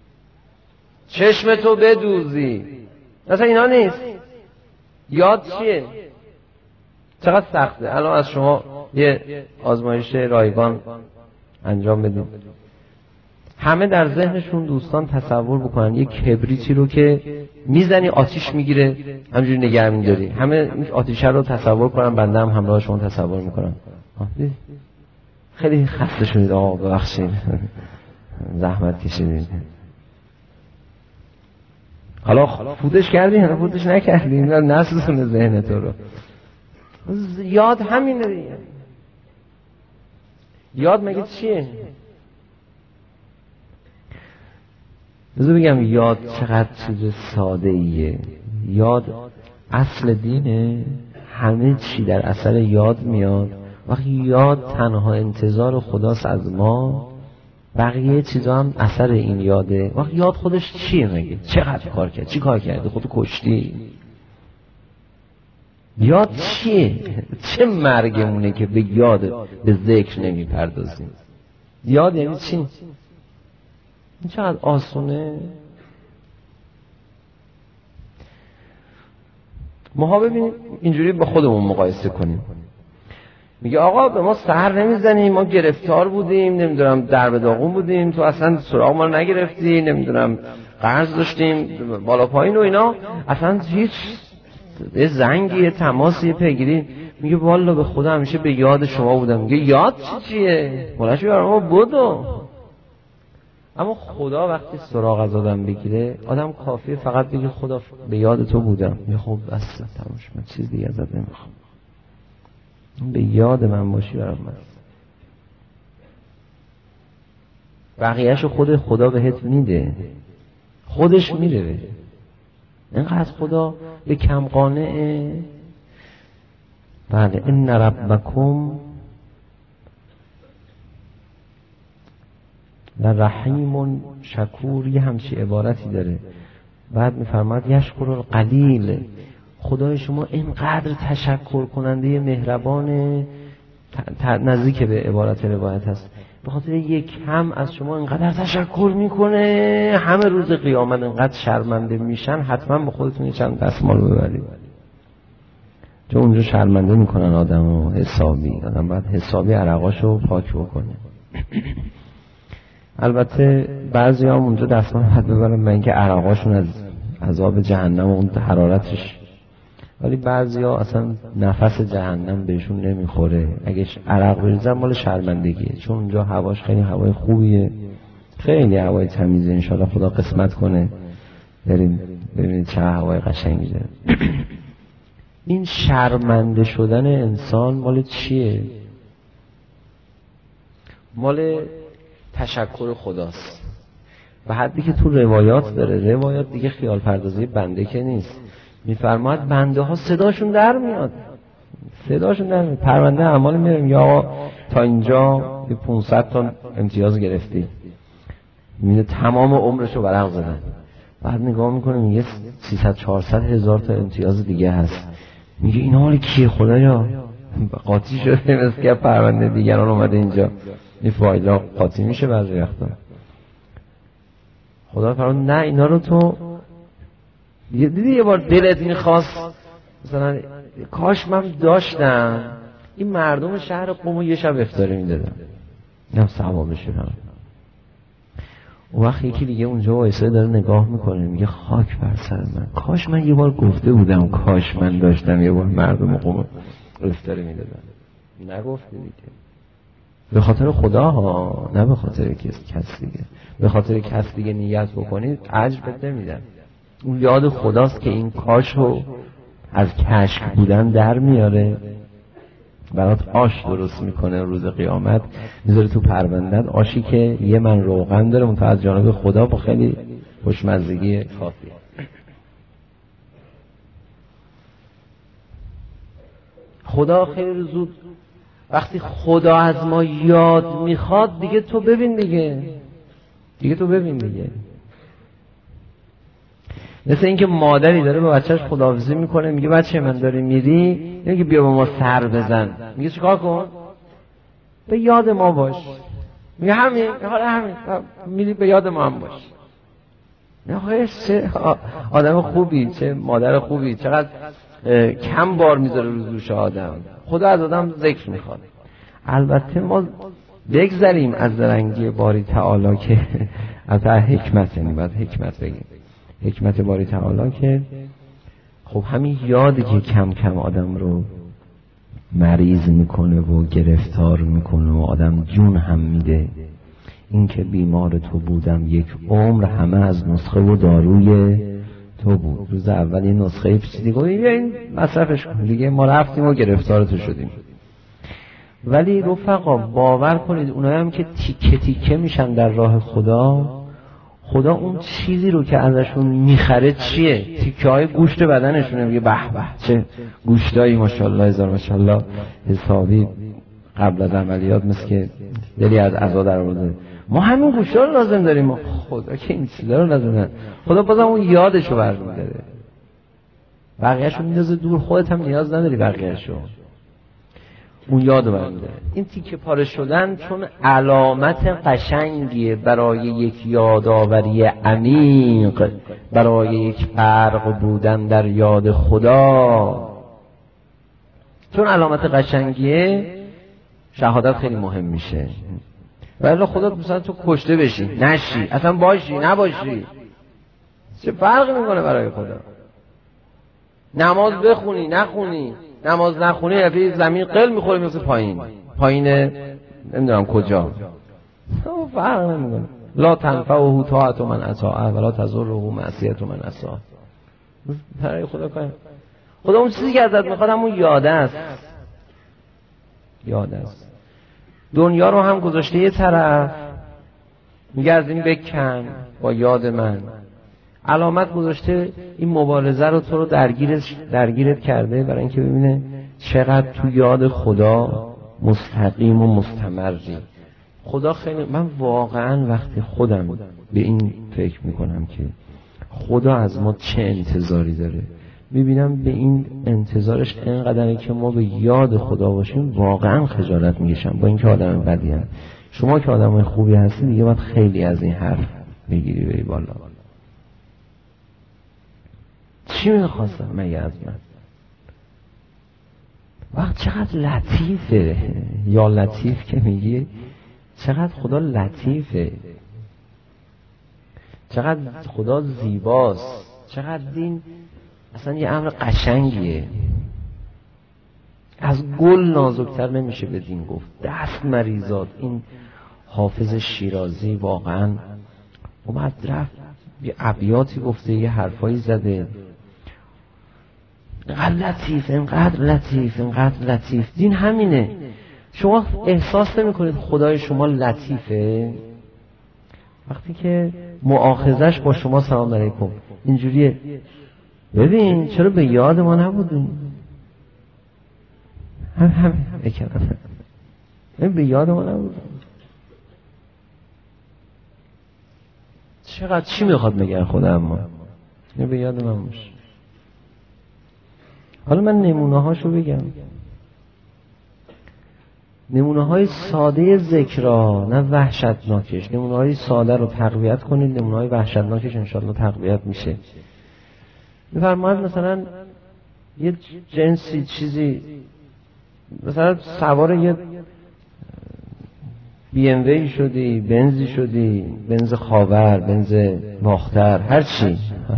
[SPEAKER 1] چشمتو بدوزی، مثلا اینا نیست. یاد چیه؟ چقدر سخته. الان از شما یه آزمایش رایگان انجام بدید. همه در ذهنشون دوستان تصور بکنن یک کبریتی رو که میزنی آتیش میگیره، همجوری نگه میداری. همه این آتیشه رو تصور کنن. بنده هم همراه شما تصور میکنم. خیلی خسته شدید آقا، ببخشید زحمت کشیدید. حالا فوتش کردین یا فوتش نکردین؟ نسوزونه ذهن تو رو. یاد همینه دیگه. یاد مگه چیه؟ بذار بگم یاد چقدر چیز ساده ایه. یاد اصل دینه. همه چی در اثر یاد میاد. وقتی یاد تنها انتظار خداست از ما، بقیه چیزا هم اثر این یاده. وقت یاد خودش چیه مگه؟ چقدر کار کرد؟ چی کار کردی؟ خودتو کشتی؟ یاد چیه؟ چه مرگمونه که به یاد به ذکر نمی پردازیم؟ یاد یعنی چی؟ این چقدر آسونه. ما ببینیم اینجوری با خودمون مقایسه کنیم. میگه آقا به ما سحر نمیزنیم، ما گرفتار بودیم، نمیدونم در به داغون بودیم، تو اصلا سراغ ما رو نگرفتی، نمیدونم قرض داشتیم بالا پایین و اینا، اصلا هیچ یه زنگی، یه تماسی، یه پیگیری. میگه والا به خدا همیشه به یاد شما بودم. میگه یاد چیه؟ مولاشو برای ما بودو. اما خدا وقتی سراغ از آدم بگیره، آدم کافیه فقط بگه خدا به یاد تو بودم. میگه خب بس تموم شد، من چیز دیگه ازت نمیخوام، به یاد من باشی برام بس. بقیه‌شو خود خدا بهت میده، خودش میده. اینقدر خدا به کم قانعه. بله ان ربکم لرحیم شکور، یه همچی عبارتی داره. بعد میفرماد یشکر القلیل، خدای شما اینقدر تشکر کننده مهربان، نزدیک به عبارت روایت هست، به خاطر یک کم از شما اینقدر تشکر میکنه، همه روز قیامت اینقدر شرمنده میشن، حتما به خودتون چند دستمال ببرید، چون اونجا شرمنده میکنن آدمو حسابی. آدم باید حسابی عرقاشو پاک بکنه. البته بعضی هم اونجا دستمال باید ببرن من اینکه عرقاشون از عذاب جهنم و اون حرارتش، ولی بعضی ها اصلا نفس جهنم بهشون نمیخوره. اگه عرق بریزن مال شرمندگیه، چون اونجا هواش خیلی هوای خوبیه، خیلی هوای تمیزه. انشالله خدا قسمت کنه بریم ببینید چه هوای قشنگی داره. این شرمنده شدن انسان مال چیه؟ مال تشکر خداست. و حدی که تو روایات داره، روایات دیگه خیال پردازی بنده که نیست، میفرماید بنده ها صداشون در میاد، صداشون در میاد. پرونده اعمال میریم یا آقا تا اینجا 500 تا امتیاز گرفتی، میده تمام عمرشو ورق زدن. بعد نگاه میکنه میگه 300-400 هزار تا امتیاز دیگه هست. میگه این حال کیه خدایا؟ قاطی شده مثل که پرونده دیگران اومده اینجا. این فایل قاطی میشه بعضی وقتا. خدا فرمان نه اینا رو تو دیدی یه بار دلت میخواست مثلا کاش من داشتم این مردم شهر قم یه شب افطاری میدادم، اینم ثوابش بدم. اون وقت یکی دیگه اونجا وایساده داره نگاه میکنه میگه خاک بر سر من، کاش من یه بار گفته بودم کاش من داشتم یه بار مردم قم افطاری میدادم. نگفتی دیگه. به خاطر خدا ها، نه به خاطر کس دیگه. به خاطر کس دیگه نیت بکنید اجر بده نمیدن. اون یاد خداست که این کاشو از کشک بودن در میاره، برات آش درست میکنه، روز قیامت میذاره تو پروندت آشی که یه من روغن داره منتها از جانب خدا با خیلی خوشمزگی خاصی. خدا خیلی زود وقتی خدا از ما یاد میخواد دیگه تو ببین دیگه تو ببین دیگه. مثل اینکه مادری داره با بچهش خداحافظی میکنه، میگه بچه من داری میری، میگه بیا با ما سر بزن، میگه چیکار کن؟ به یاد ما باش. میگه همین میری به یاد ما هم باش. نه چه آدم خوبی، چه مادر خوبی، چقدر کم بار میذاره رو دوش آدم. خدا از آدم ذکر میخواد. البته ما بگذاریم از درنگی باری تعالی که از حکمت، یعنی باید حکمت بگیم، حکمت باری تعالی که خب همین یادی که کم کم آدم رو مریض میکنه و گرفتار میکنه و آدم جون هم میده. این که بیمار تو بودم یک عمر، همه از نسخه و داروی تو بود. روز اول این نسخه پیچیدی گفت این مصرفش کن دیگه، ما رفتیم و گرفتار تو شدیم. ولی رفقا باور کنید اونایی هم که تیکه تیکه میشن در راه خدا اون چیزی رو که ازشون میخره چیه؟ تیکه های گوشت بدنشونه. میگه به به چه گوشتایی ماشاءالله هزار ماشاءالله، حسابی قبل از عملیات مثل که دلی از عزا در آورده. ما همین گوشا رو لازم داریم. خدا که این چیزا رو لازم داره. خدا بازم اون یادشو برمی‌داره، بقیه‌شو میندازه دور. خودت هم نیاز نداری بقیه‌شو، اون یادو برمی‌داره. این تیکه پاره شدن چون علامت قشنگیه برای یک یادآوری عمیق، برای یک غرق بودن در یاد خدا. چون علامت قشنگیه شهادت خیلی مهم میشه. ولی خدا مثلا تو کشته بشی نشی، اصلا باشی نباشی، چه فرقی میکنه برای خدا؟ نماز بخونی نخونی، نماز نخونی یه زمین قل میخوری مثل پایین نمیدونم کجا، فرق نمیکنه. لا تنفعه طاعت من اطاعه ولا تضره معصیت من عصاه. برای خدا کنه. خدا اون چیزی که ازت میخواد همون یاد است. دنیا رو هم گذاشته یه طرف، میگه از این بکن با یاد من. علامت گذاشته این مبارزه رو تو رو درگیرت کرده برای اینکه ببینه چقدر تو یاد خدا مستقیم و مستمری. خدا خیلی، من واقعا وقتی خودم به این فکر میکنم که خدا از ما چه انتظاری داره، میبینم به این انتظارش اینقدره که ما به یاد خدا باشیم، واقعا خجالت میکشم. با اینکه آدم بدی هست، شما که آدم خوبی هستی دیگه باید خیلی از این حرف بگیری بری بالا. چی میخواستم مگه از من؟ وقت چقدر لطیفه، یا لطیف که میگی، چقدر خدا لطیفه، چقدر خدا زیباست، چقدر دین اصلا یه امر قشنگیه. از گل نازکتر نمیشه به دین گفت. دست مریزاد. این حافظ شیرازی واقعا اومد رفت یه ابیاتی گفته، یه حرفایی زده، اینقدر لطیف. دین همینه. شما احساس نمی کنید خدای شما لطیفه وقتی که مؤاخذش با شما سلام علیکم اینجوریه؟ ببین چرا به یاد ما نبودیم؟ به یاد ما نبودیم. چقدر چی میخواد بگه خدا؟ اما به یاد من باشه. حالا من نمونه هاشو بگم، نمونه های ساده ذکرها، نه وحشتناکش. نمونه های ساده رو تقویت کنید، نمونه های وحشتناکش انشاءالله تقویت میشه. میفرماید مثلا یه جنسی چیزی، مثلا سوار یه BMW شدی، بنزی شدی، بنز خاور، بنز باختر، هر چی،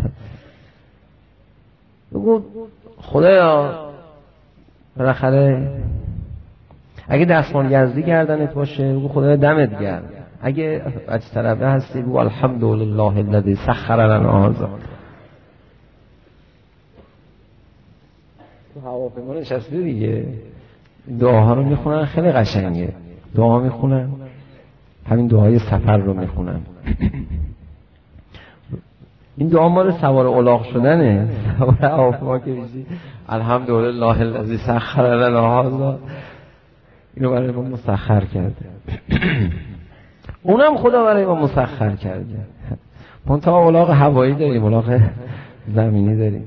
[SPEAKER 1] بگو خدایا بالاخره اگه دستمال یزدی گردنت باشه بگو خدایا دمت گرم، اگه از طرفه هستی بگو الحمدلله الذی سخر لنا هذا. تو هواپیما نشسته دیگه، دعاها رو میخونن، خیلی قشنگه. دعا میخونن، همین دعای سفر رو میخونن. این دعا مال سوار الاغ شدنه، سوار هواپیما که میشی الحمدلله الذی سخر لنا هذا، اینو برای ما مسخر کرده. اونم خدا برای ما مسخر کرده. منتها الاغ هوایی داریم، الاغ زمینی داریم.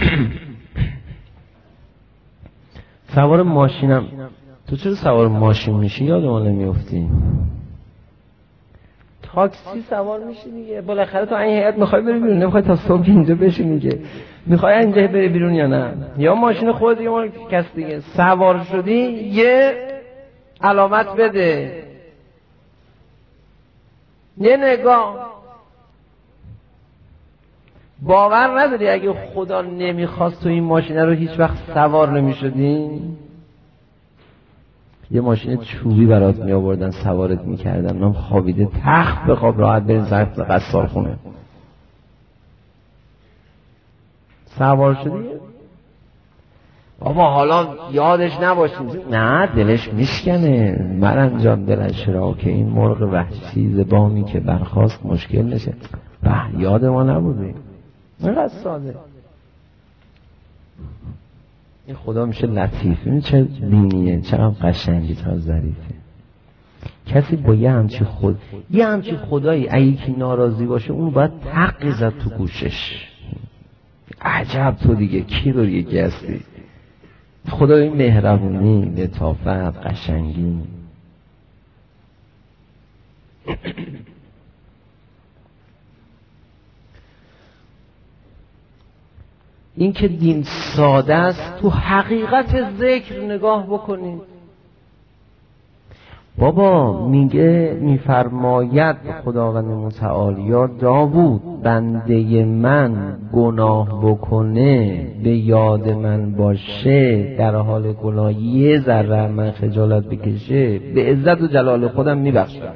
[SPEAKER 1] سوار ماشینم، تو چرا سوار ماشین میشی یادمون نمیافتی؟ تاکسی سوار میشی دیگه، بالاخره تو این هیئت میخوای بری بیرون، نمیخوای تا صبح اینجا بشینی که، میخوای اینجا بری بیرون یا نه؟ یا ماشین خودت یا مال کس دیگه. سوار شدی یه علامت بده، یه نگاه. باور نداری اگه خدا نمیخواست تو این ماشین رو هیچ وقت سوار نمیشدی؟ یه ماشین چوبی برات می آوردن سوارت میکردن، نام خوابیده تخت بخواب راحت برین سرت قصار خونه. سوار شدی؟ بابا حالا یادش نباشیم. نه دلش میشکنه مرنجان دلش را که این مرغ وحشی زبامی که برخاست مشکل نشه. یاد ما نبودی. اینقدر ساده. این خدا میشه لطیف. این چه دینیه، چقدر قشنگی تا ظریفه. کسی با یه همچی خدایی اگه یکی ناراضی باشه اون باید تقی زد تو گوشش. عجب تو دیگه کی رو یکی هستی؟ خدای مهربونی، لطافت، قشنگی. این که دین ساده است، تو حقیقت ذکر نگاه بکنید. بابا میفرماید خداوند متعال یا داوود بنده من گناه بکنه به یاد من باشه در حال گناه یه ذره من خجالت بکشه به عزت و جلال خودم میبخشمش.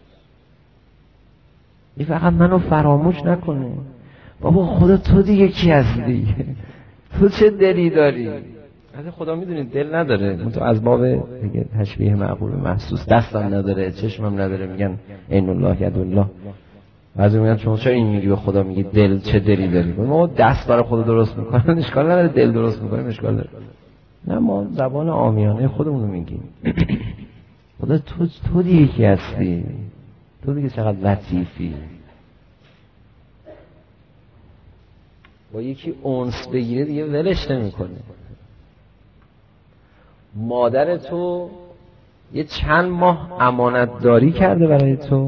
[SPEAKER 1] این فقط منو فراموش نکنه. بابا خدا تو دیگه کی هستی؟ تو چه دلی داری؟ حتی خدا میدونید دل نداره، تو از باب دیگه تشبیه معقول محسوس، دستم نداره، چشمم نداره، میگن عین الله ید الله. بعضی میگن شما چرا این میگی به خدا میگی دل، چه دلی داری؟ ما دست برای خدا درست میکنن اشکال نداره، دل درست میکنیم اشکال داره. نه ما زبان عامیانه خودمون رو میگیم. خدا تو دیگه کی هستی؟ تو دیگه چقدر لطیفی. با یکی انس بگیره دیگه ولش نمیکنه. مادر تو یه چند ماه امانت داری کرده برای تو،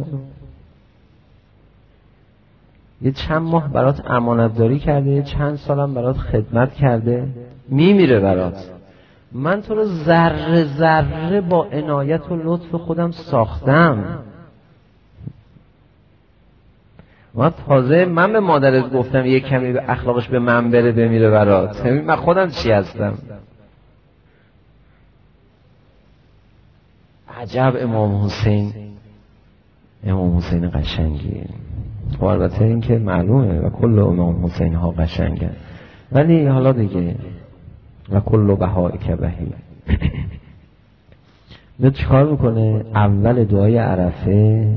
[SPEAKER 1] یه چند ماه برات امانت داری کرده، یه چند سالم برات خدمت کرده، میمیره برات. من تو رو ذره ذره با عنایت و لطف خودم ساختم. من تازه من به مادرت گفتم یه کمی به اخلاقش به من بره بمیره برات. من خودم چی هستم؟ عجب امام حسین قشنگی. خب البته این که معلومه و کل امام حسین ها قشنگه، ولی حالا دیگه و کل بهائک بهی. نه چیکار میکنه؟ اول دعای عرفه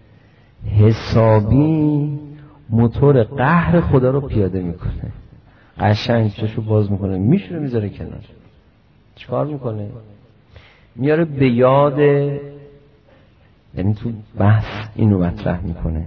[SPEAKER 1] حسابی موتور قهر خدا رو پیاده میکنه، قشنگ چشو باز میکنه، میشونه میذاره کنار. چیکار میکنه؟ میاره به یاد، یعنی تو بحث اینو مطرح میکنه،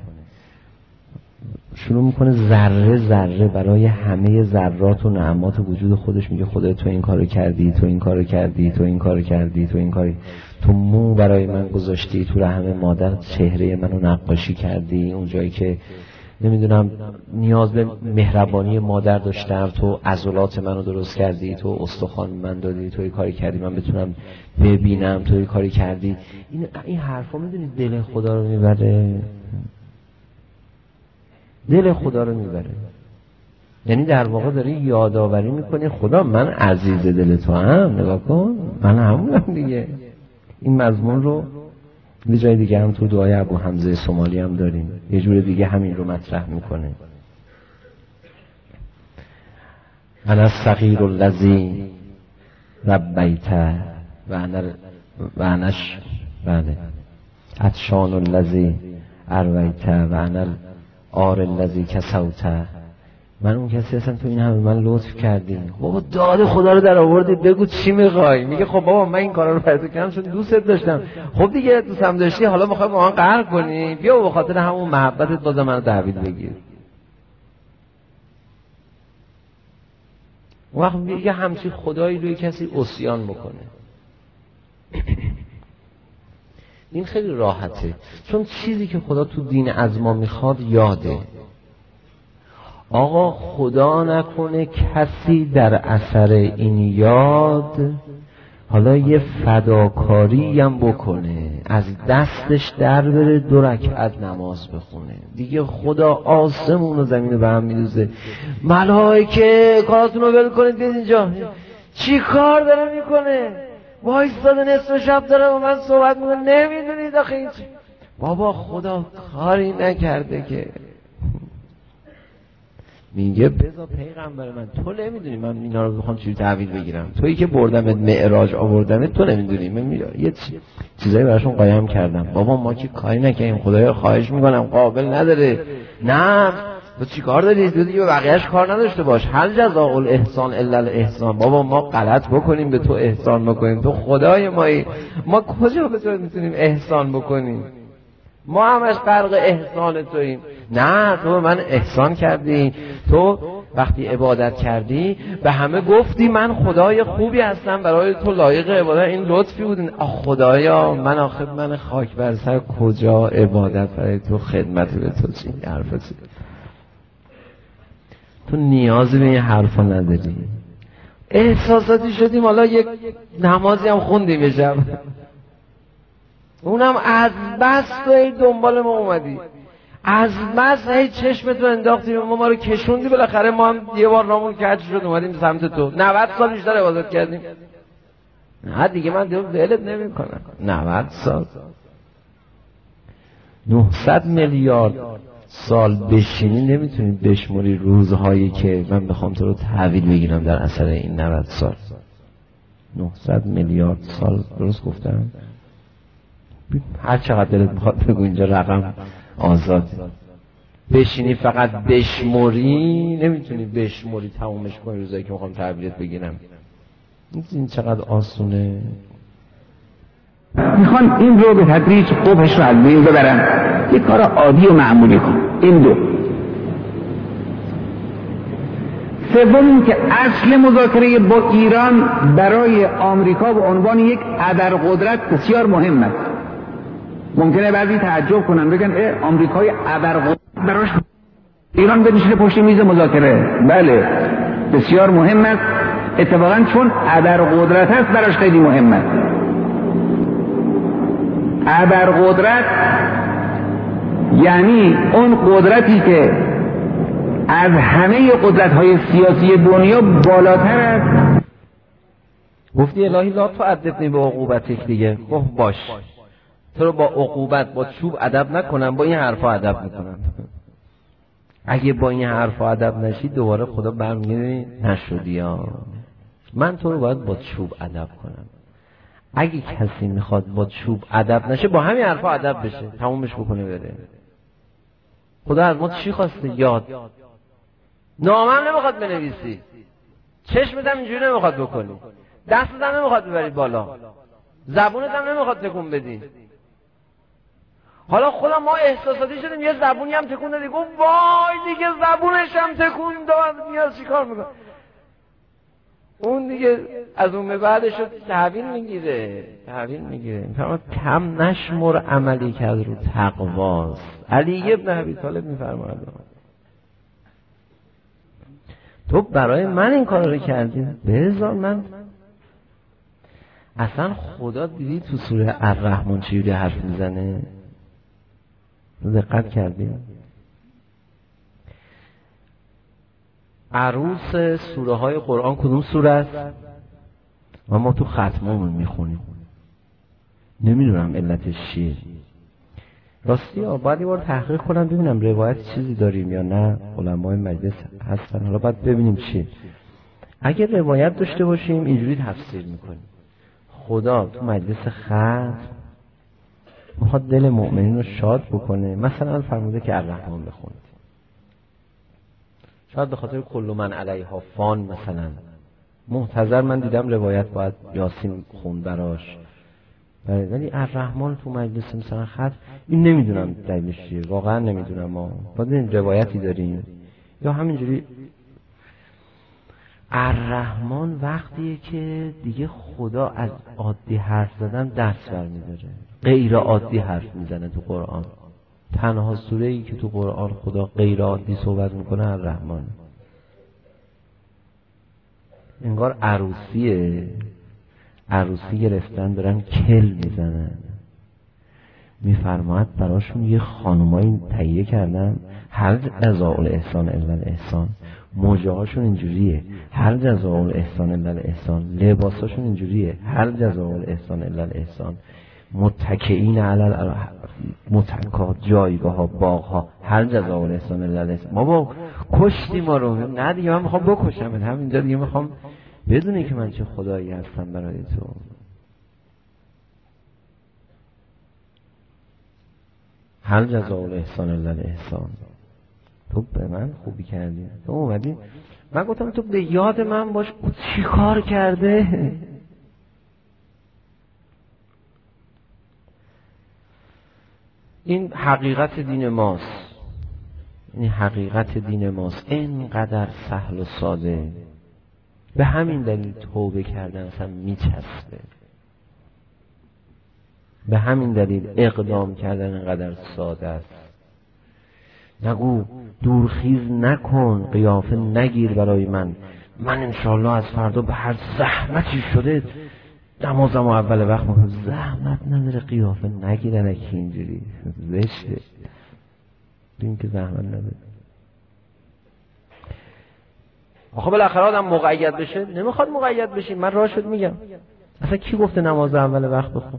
[SPEAKER 1] شروع میکنه ذره ذره برای همه ذرات و نعمات وجود خودش میگه خدای تو این کارو کردی، تو این کارو کردی، تو این کارو کردی، تو این کاری، تو مو برای من گذاشتی، تو رحم مادر چهره منو نقاشی کردی، اون جایی که نمیدونم نیاز به مهربانی مادر داشتم تو عضلات منو درست کردی، تو استخوان من دادی، تو این کاری کردی من بتونم ببینم، تو این کاری کردی. این حرفا میدونید دل خدا رو میبره، دل خدا رو میبره. یعنی در واقع داری یادآوری میکنی خدا من عزیز دل تو هم، نگاه کن من همونم دیگه. این مضمون رو یه جای دیگه هم تو دعای ابو حمزه سومالی هم داریم، یه جور دیگه همین رو مطرح میکنه. انا الصغیر الذی ربیت و انش بله عطشان الذی ارویت و انا العار الذی کسوت. من اون کسی هستم تو این همه من لطف کردی. بابا داد خدا رو در آوردی، بگو چی میخوای؟ میگه خب بابا من این کارا رو برات کردم چون دوستت داشتم. خب دیگه دوستم داشتی، حالا میخوای با من قهر کنی؟ بیا به خاطر همون محبتت باز منو تحویل بگیر. اون وقت میگه همچین خدایی روی کسی عصیان بکنه. این خیلی راحته، چون چیزی که خدا تو دین از ما میخواد یاده. آقا خدا نکنه کسی در اثر این یاد حالا یه فداکاری هم بکنه، از دستش در بره 2 رکعت نماز بخونه، دیگه خدا آسمون و زمین رو به هم میدوزه. ملائکه کاراتون رو ول کنید بیاد اینجا. چی کار داره میکنه؟ وایستاده نصف شب داره با من صحبت میکنه، نمیدونید آخه این چی؟ بابا خدا کاری نکرده که. میگه بذار پیغمبر من، تو نمیدونی من اینا رو بخوام چجوری تحویل بگیرم، تویی که بردمت معراج آوردمت تو نمیدونی. من یه چیزایی براشون قایم کردم. بابا ما که کاری نکنیم، خدایا خواهش میکنم قابل نداره. نه تو چیکار داری؟ تو دیگه به بقیه‌اش کار نداشته باش. هل جزاء الاحسان الا الاحسان. بابا ما غلط بکنیم به تو احسان بکنیم، تو خدای مایی، ما کجا به تو میتونیم احسان بکنیم؟ ما همش غرق احسان توییم. نه، تو به من احسان کردی، تو وقتی عبادت کردی به همه گفتی من خدای خوبی هستم، برای تو لایق عبادت، این لطفی بود. خدایا من آخر من خاک بر سر کجا عبادت برای تو، خدمت به تو چی حرفا چی؟ تو نیازی به این حرفا نداری. احساساتی شدیم، حالا یک نمازی هم خوندیم شب، اونم از بس تو دنبال ما اومدی، از بس هی چشمتو انداختی ما رو کشوندی، بالاخره ما هم یه بار رامون کج شد اومدیم سمت تو. 90 سال بیشتر عبادت کردیم. نه دیگه من دیگه ولت نمی کنم. 90 سال 900 میلیارد سال بشینی نمیتونی بشموری روزهایی که من بخوام تو رو تحویل بگیرم در اثر این 90 سال. 900 میلیارد سال، درست گفتم؟ هر چقدر دلت میخواد بگو، اینجا رقم آزاد. بشینی فقط بشموری نمیتونی بشموری تمومش کنی روزایی که میخوام تحویلت بگیرم. این چقدر آسونه.
[SPEAKER 2] میخوان این رو به تدریج قبحش رو از بین ببرن، یه کار عادی و معمولی کن. این دو. سوم این که اصل مذاکره با ایران برای آمریکا به عنوان یک ابرقدرت بسیار مهم است. ممکنه بعضی تعجب کنن بگن آمریکای ابرقدرت براش ایران بنشینه پشت میز مذاکره. بله بسیار مهم است، اتفاقا چون ابرقدرت است براش خیلی مهم است. ابرقدرت یعنی اون قدرتی که از همه قدرت‌های سیاسی دنیا بالاتر است.
[SPEAKER 1] گفتی الهی لا تعذبنی به عقوبتک دیگه. گفت باش، تو رو با عقوبت با چوب ادب نکنم، با این حرفا ادب میکنم. اگه با این حرفا ادب نشی دوباره خدا برمیگردی نشدی ها. من تو رو باید با چوب ادب کنم. اگه کسی میخواد با چوب ادب نشه با همین حرفا ادب بشه، تمومش بکنه بره. خدا از ما چی خواسته؟ یاد. نامم نمیخواد بنویسی، چشمت هم اینجوری نمیخواد بکنی، دستت هم نمیخواد ببری بالا، زبونت هم نمیخواد تکون بدی. حالا خدا ما احساساتی شدیم یه زبونی هم تکون دادی، گفت وای دیگه زبونش هم تکون داد، میاد چیکار میکنه؟ اون دیگه از اون به بعدش تحویل میگیره. میفرماد کم نشمر عملی که از رو تقواست. علی ابن ابی طالب میفرماد تو برای من این کار رو کردی، بذار من. اصلا خدا دیدی تو سوره الرحمن چجوری حرف میزنه؟ دقت کردی؟ عروس سوره های قرآن کدوم سوره است؟ و ما تو ختممون میخونیم، نمیدونم علتش چیه. راستی باید یه بار تحقیق کنم ببینم روایت چیزی داریم یا نه. علمای مجلس هستن، حالا باید ببینیم چیه. اگر روایت داشته باشیم اینجوری تفسیر میکنیم. خدا تو مجلس ختم میخواد دل مؤمنین رو شاد بکنه، مثلا فرموده که الرحمن بخونید، شاید به خاطر کل من علیها فان مثلا. محتضر من دیدم روایت باید یاسین خوند براش، ولی الرحمن تو مجلس مثلا خط این نمیدونم دلیلش چیه، واقعا نمیدونم. ما باید این روایتی داریم یا همینجوری. الرحمن وقتیه که دیگه خدا از عادی حرف زدن دست برمی‌داره، غیر عادی حرف میزنه تو قرآن. تنها سوره‌ای که تو قرآن خدا غیر عادی صحبت میکنه الرحمن. انگار عروسی گرفتن دارن کل میزنن. میفرماید براشون یه خانومایی تهیه کردن، هر جزاء الاحسان الا الاحسان. موجهاشون اینجوریه، هر جزاء الاحسان الا الاحسان. لباساشون اینجوریه، هر جزاء الاحسان الا الاحسان. متکئین علی متکات، جایگاه ها، باغ ها، هر جزاء الاحسان الا الاحسان. ما با کشتی ما رو. نه دیگه من میخوام بکشم، همینجا دیگه میخوام بدونی که من چه خدایی هستم برای تو. هل جزاء الاحسان الا الاحسان. تو به من خوبی کردی، تو اومدی. من گفتم تو به یاد من باش. او چی کار کرده؟ این حقیقت دین ماست. این حقیقت دین ماست، اینقدر سهل و ساده. به همین دلیل توبه کردن اصلا میچسبه. به همین دلیل اقدام کردن اینقدر ساده است. نگو دورخیز نکن، قیافه نگیر برای من انشالله از فردا به هر زحمتی شده نمازم اول وقت میکنم. زحمت نداره، قیافه نگیرن اکی اینجوری زشته. این که زحمت نداره. آخه بالاخره آدم مقید بشه. نمیخواد مقید بشی. من راه شد میگم اصلا کی گفته نماز اول وقت بخون؟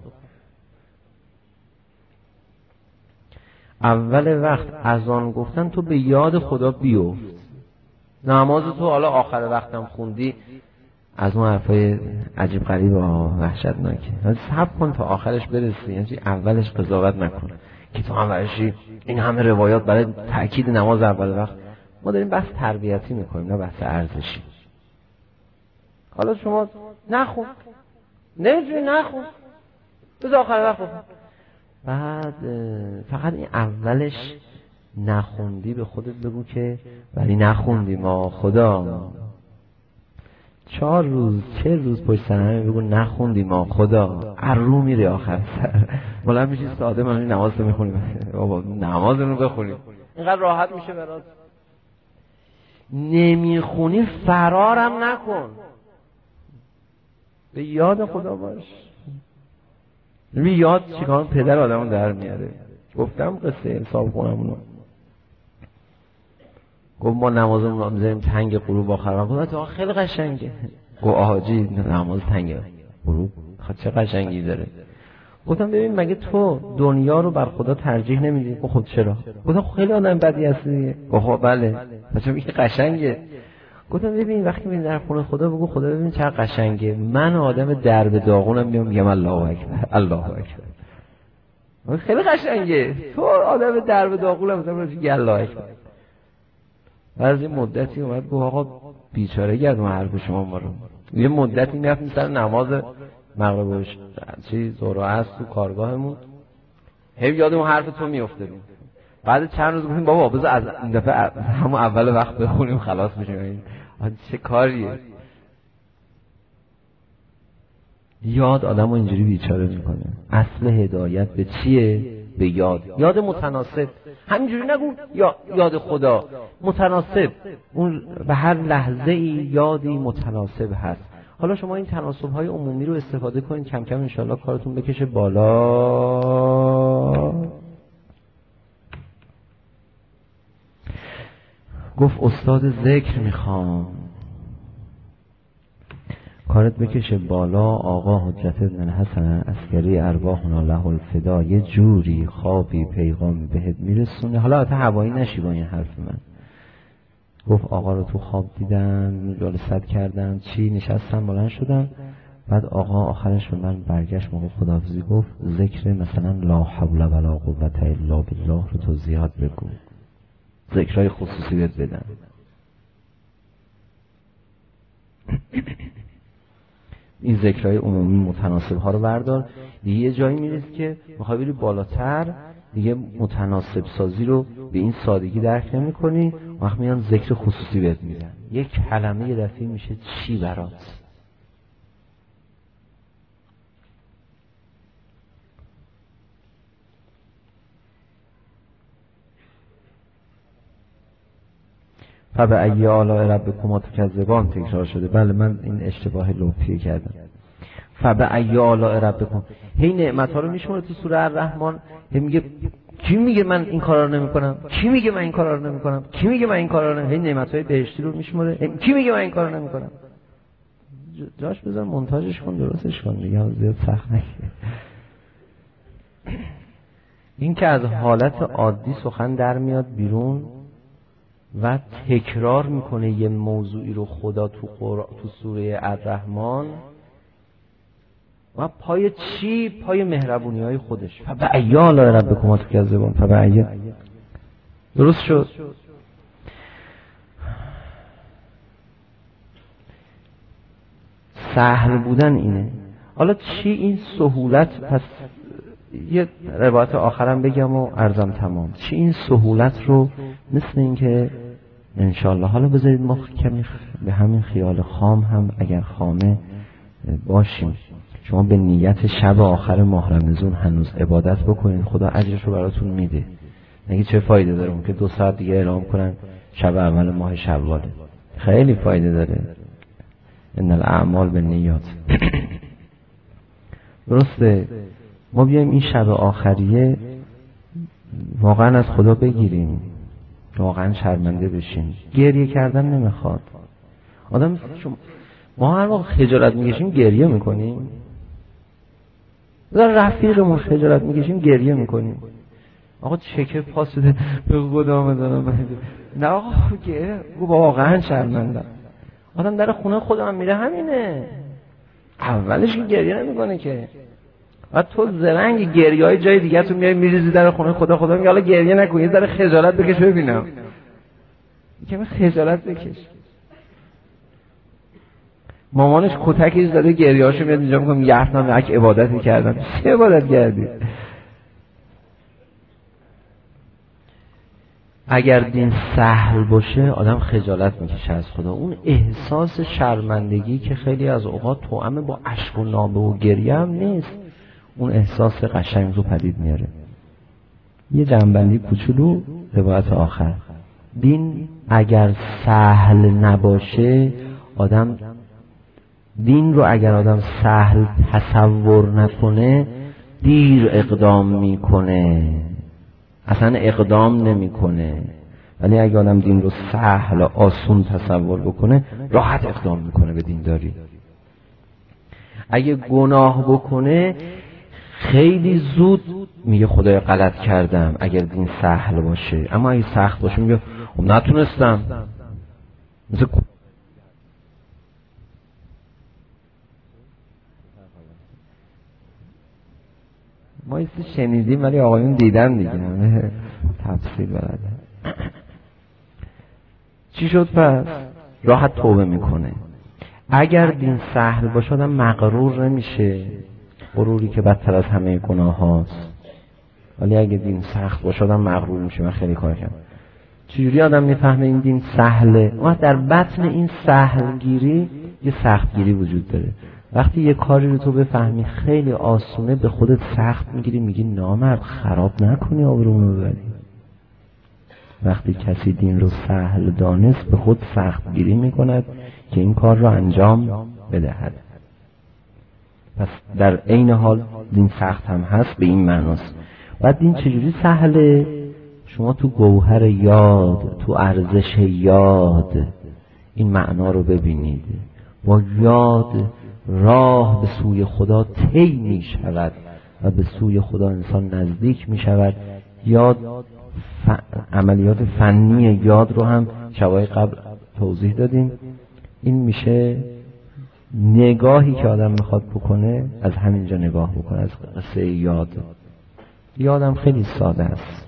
[SPEAKER 1] اول وقت اذان گفتن تو به یاد خدا بیفت. نماز تو حالا آخر وقتم خوندی از اون حرفای عجیب غریب و وحشتناکه. صبر کن تا آخرش برسی. یعنی اولش قضاوت نکن که تو هم ورشی این همه روایات برای تأکید نماز اول وقت. ما داریم بحث تربیتی میکنیم نه بحث ارزشی. حالا شما نخون، نمیتونی نخون، بذار آخر وقت بخون. بعد فقط این اولش نخوندی به خودت بگو که ولی نخوندی ما خدا 4 روز 40 روز پشت سر هم بگو نخوندی ما خدا ارو میره آخر سر. بلند میشی ساده من نماز رو میخونیم بابا نماز رو بخونیم اینقدر راحت میشه برات. نمیخونی فرارم نکن، به یاد خدا باش. یاد چیکار پدر آدمو در میاره. گفتم قصه حساب کنم اونو. گفت ما نمازمون رو میذاریم تنگ غروب آخر وقت. گفتم خیلی قشنگه. گفت آجی نماز تنگ غروب چه قشنگی داره. گفتم ببین مگه تو دنیا رو بر خدا ترجیح نمیدی؟ گفت خب چرا؟ گفتم خیلی آدم بدی هستی. گفت خب بله. بچه میگه قشنگه. گفتم ببین وقتی میری در خونه خدا بگو خدا ببین چقدر قشنگه. من آدم درب داغونم میگم الله اکبر الله اکبر. خیلی قشنگه. تو آدم درب داغونم میگم الله اکبر. بعد این مدتی اومد گفت آقا بیچاره گردم حرف شما ما رو. یه مدتی میرفتیم سر نماز مغرب ظهر و عصر تو کارگاهمون. هی یادم حرف تو میافتادیم. بعد چند روز گفتیم بابا بذار از این دفعه همون اول وقت بخونیم خلاص بشیم. چه کاریه؟ یاد آدمو اینجوری بیچاره میکنه. اصل هدایت به چیه؟ به یاد متناسب. همینجوری نگو یاد خدا متناسب. اون به هر لحظه ای یادی متناسب هست. حالا شما این تناسب‌های عمومی رو استفاده کنید، کم کم انشالله کارتون بکشه بالا. گفت استاد ذکر میخوام کارت بکشه بالا. آقا حجت بن حسن عسکری ارواحنا له الفدا یه جوری خوابی پیغام بهت میرسونه. حالا تا هوایی نشی با این حرف من. گفت آقا رو تو خواب دیدم، جلسات کردم، چی نشستم بلند شدم، بعد آقا آخرش به من برگشت موقع خداحافظی گفت ذکر مثلا لا حول ولا قوة الا بالله رو تو زیاد بگو، ذکرهای خصوصی بهت بدن. این ذکرهای عمومی متناسب ها رو بردار. دیگه یه جایی میرسی که میخوای بری بالاتر، دیگه متناسب سازی رو به این سادگی درک نمی کنی. وقت میان ذکر خصوصی بهت میدن. یک کلمه یه دفعه میشه چی برات؟ فبأی آلاء ربکما تکذبان تکرار شده. بله من این اشتباه لوحی کردم. فبأی آلاء ربکما، هی نعمت ها رو میشماره تو سوره الرحمن. هی میگه کی میگه من این کارا رو نمیکنم، کی میگه من این کارا رو نمیکنم، کی میگه من این کارا رو نمیکنم. هی نعمت های بهشتی رو میشماره. کی میگه من این کارا رو نمیکنم. جاش بذار مونتاژش کن، درستش کن دیگه، زیاد سخت نگیر. این که از حالت عادی سخن در میاد بیرون و تکرار میکنه یه موضوعی رو خدا تو سوره الرحمن، و پای چی؟ پای مهربونی های خودش. فبأی آلاء ربکما تکذبان. فبأی، درست شد. سهل بودن اینه. حالا چی این سهولت؟ پس یه روایت آخرم بگم و عرضم تمام. چی این سهولت رو مثل این که انشالله حالا بذارید ما کمی به همین خیال خام هم اگر خامه باشیم، شما به نیت شب آخر ماه رمضان هنوز عبادت بکنید، خدا اجرش رو براتون میده. نگه چه فایده داره اون که 2 ساعت دیگه اعلام کنن شب اول ماه شواله؟ خیلی فایده داره. ان الاعمال بالنیات. درسته، ما بیایم این شب آخریه واقعا از خدا بگیریم، واقعا شرمنده بشیم. گریه کردن نمیخواد آدم. ما هر وقت خجالت میکشیم گریه میکنیم، در رفیقمون خجالت میکشیم گریه میکنیم. آقا چکه پاس بده به خدا مدارم، نه آقا گریه واقعا شرمندم. آدم در خونه خودم میره همینه، اولش گریه نمیکنه که. بعد تو زرنگ گریه های جای دیگه تو میای میریزی در خونه خدا میگه حالا گریه نکن، یه ذره خجالت بکش ببینم. کمی خجالت بکش. مامانش کتکش زده گریه هاشو میاد اینجا میگم یحتنام یک عبادتی کردم. چه عبادت کردی؟ اگر دین سهل باشه آدم خجالت میکشه از خدا. اون احساس شرمندگی که خیلی از اوقات توأم با اشک و نابه و گریه هم نیست، اون احساس قشنگ رو پدید میاره. یه جنبندی کوچولو روایت آخر. دین اگر سهل نباشه آدم، دین رو اگر آدم سهل تصور نکنه دیر اقدام میکنه، اصلا اقدام نمیکنه. ولی اگر آدم دین رو سهل و آسون تصور بکنه راحت اقدام میکنه به دینداری. اگه گناه بکنه خیلی زود میگه خدای غلط کردم اگر دین سهل باشه. اما اگه سخت باشه میگه خب نتونستم. مثل ما ایستی شنیدیم ولی آقایون دیدن دیگه، همه تفصیل بلده. چی شد پس؟ راحت توبه میکنه. اگر دین سهل باشه آدم مغرور نمیشه، غروری که بدتر از همه گناه هاست. ولی اگه دین سخت باشه آدم مغرور میشه. من خیلی کار کردم. چجوری آدم میفهمه این دین سهله؟ اما در بطن این سهلگیری یه سختگیری وجود داره. وقتی یه کاری رو تو بفهمی خیلی آسونه به خودت سخت میگیری، میگی نامرد خراب نکنی آبرومو ببری. وقتی کسی دین رو سهل دانست به خود سختگیری میکند که این کار رو انجام بدهد. پس در عین حال دین سخت هم هست به این معناست. بعد دین چجوری سهله؟ شما تو گوهر یاد، تو ارزش یاد این معنا رو ببینید. با یاد راه به سوی خدا طی می شود و به سوی خدا انسان نزدیک می شود. یاد عملیات فنی یاد رو هم شبای قبل توضیح دادیم. این میشه نگاهی که آدم میخواد بکنه از همینجا نگاه بکنه، از قصه یاد. یادم خیلی ساده است.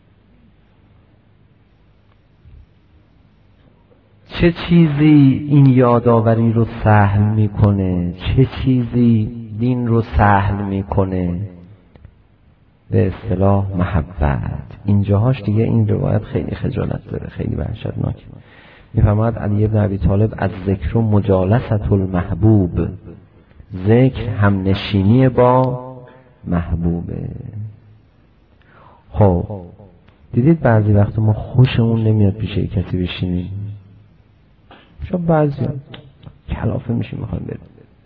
[SPEAKER 1] چه چیزی این یادآوری رو سهل میکنه؟ چه چیزی دین رو سهل میکنه؟ به اصطلاح محبت. اینجاهاش دیگه این روایت خیلی خجالت داره، خیلی وحشتناک. میفرماید علی بن ابی طالب از ذکر و مجالست المحبوب، ذکر هم نشینی با محبوبه. خب دیدید بعضی وقت ما خوشمون نمیاد پیش کسی بشینیم، شما بعضی کلافه میشیم میخوایم بریم.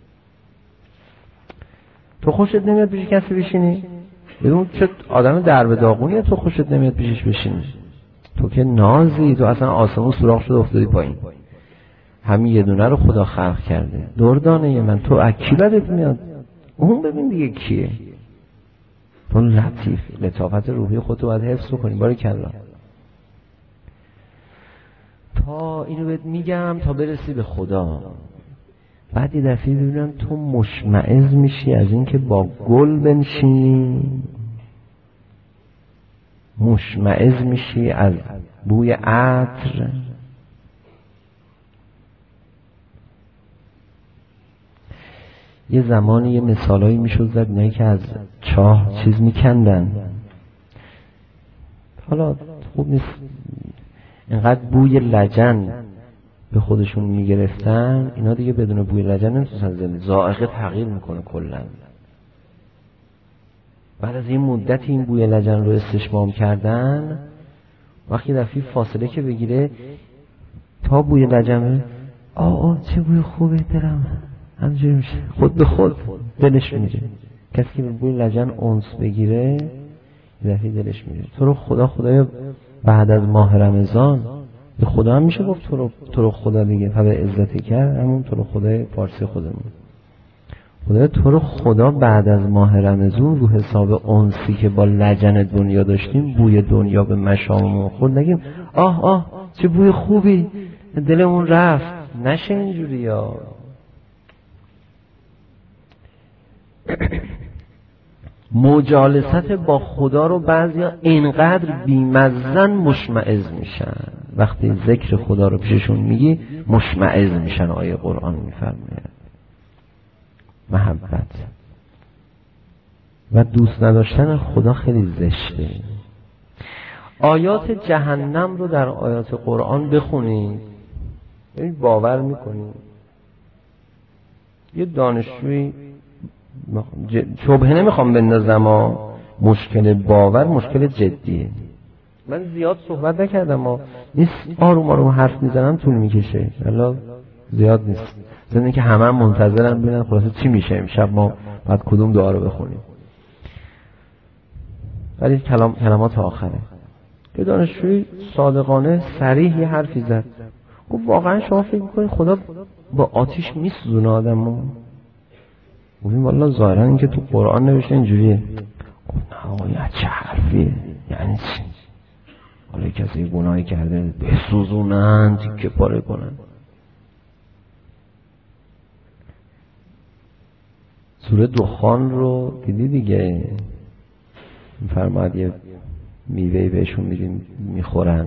[SPEAKER 1] تو خوشت نمیاد پیش کسی بشینی؟ بدون چه آدم در به داغونیه تو خوشت نمیاد پیشش بشینی؟ تو که نازی، تو اصلا آسمون سوراخ شده افتادی پایین. همین یه دونه رو خدا خلق کرده. دردانه من تو اکی بدت میاد؟ اون ببین دیگه کیه. تو لطیف، لطافت روحی خودتو باید حفظ کنی. باریکلا. تا اینو بهت میگم تا برسی به خدا. بعد یه دفعه ببینم تو مشمئز میشی از اینکه با گل بنشینی، مشمئز میشی از بوی عطر. یه زمانی یه مثالایی میشد زد، اینایی که از چاه چیز میکندن، حالا خوب نیست اینقدر بوی لجن به خودشون میگرفتن، اینا دیگه بدون بوی لجن نمیتونن زندگی، ذائقه تغییر میکنه کلا. بعد از این مدت این بوی لجن رو استشمام کردن، وقتی دفعی فاصله که بگیره تا بوی لجن چه بوی خوبه، دلم همجوری میشه، خود به خود دلش میره. کسی که به بوی لجن انس بگیره دفعی دلش میره. تو رو خدای بعد از ماه رمضان به خدا هم میشه گفت تو رو خدا دیگه، فبه عزتی کرد، همون تو رو خدای پارسی خودمون. خدا تو رو خدا بعد از ماه رمضان رو حساب انسی که با لجن دنیا داشتیم، بوی دنیا به مشاممون خورد، نگیم آه چه بوی خوبی، دلمون رفت. نشه اینجوری ها. مجالست با خدا رو بعضیا اینقدر بیمزن مشمئز میشن، وقتی ذکر خدا رو پیششون میگی مشمئز میشن. آیه قرآن میفرماید محبت و دوست نداشتن خدا خیلی زشته. آیات جهنم رو در آیات قرآن بخونید، باور میکنید یه دانشجوی شبهه نمیخوام بندازم، مشکل باور مشکل جدیه. من زیاد صحبت نکردم، نیست آروم حرف میزنم طول میکشه، الان زیاد نیست، زنده که همه منتظرم ببینن خلاصه چی میشه امشب، ما بعد کدوم دعا رو بخونیم. ولی کلمات آخره. که دانشجوی صادقانه صریح یه حرفی زد، گفت واقعا شما فکر میکنید خدا با آتیش میسوزونه آدمو؟ گفتیم والا ظاهرا این که تو قرآن نوشته اینجوریه. گفت نه چه حرفیه، یعنی چی؟ حالا کسی گناهی کرده بسوزونن تیکه پاره کنن. سوره دخان رو دیدی دیگه، میفرماد یه میوهی بهشون میدیم میخورن.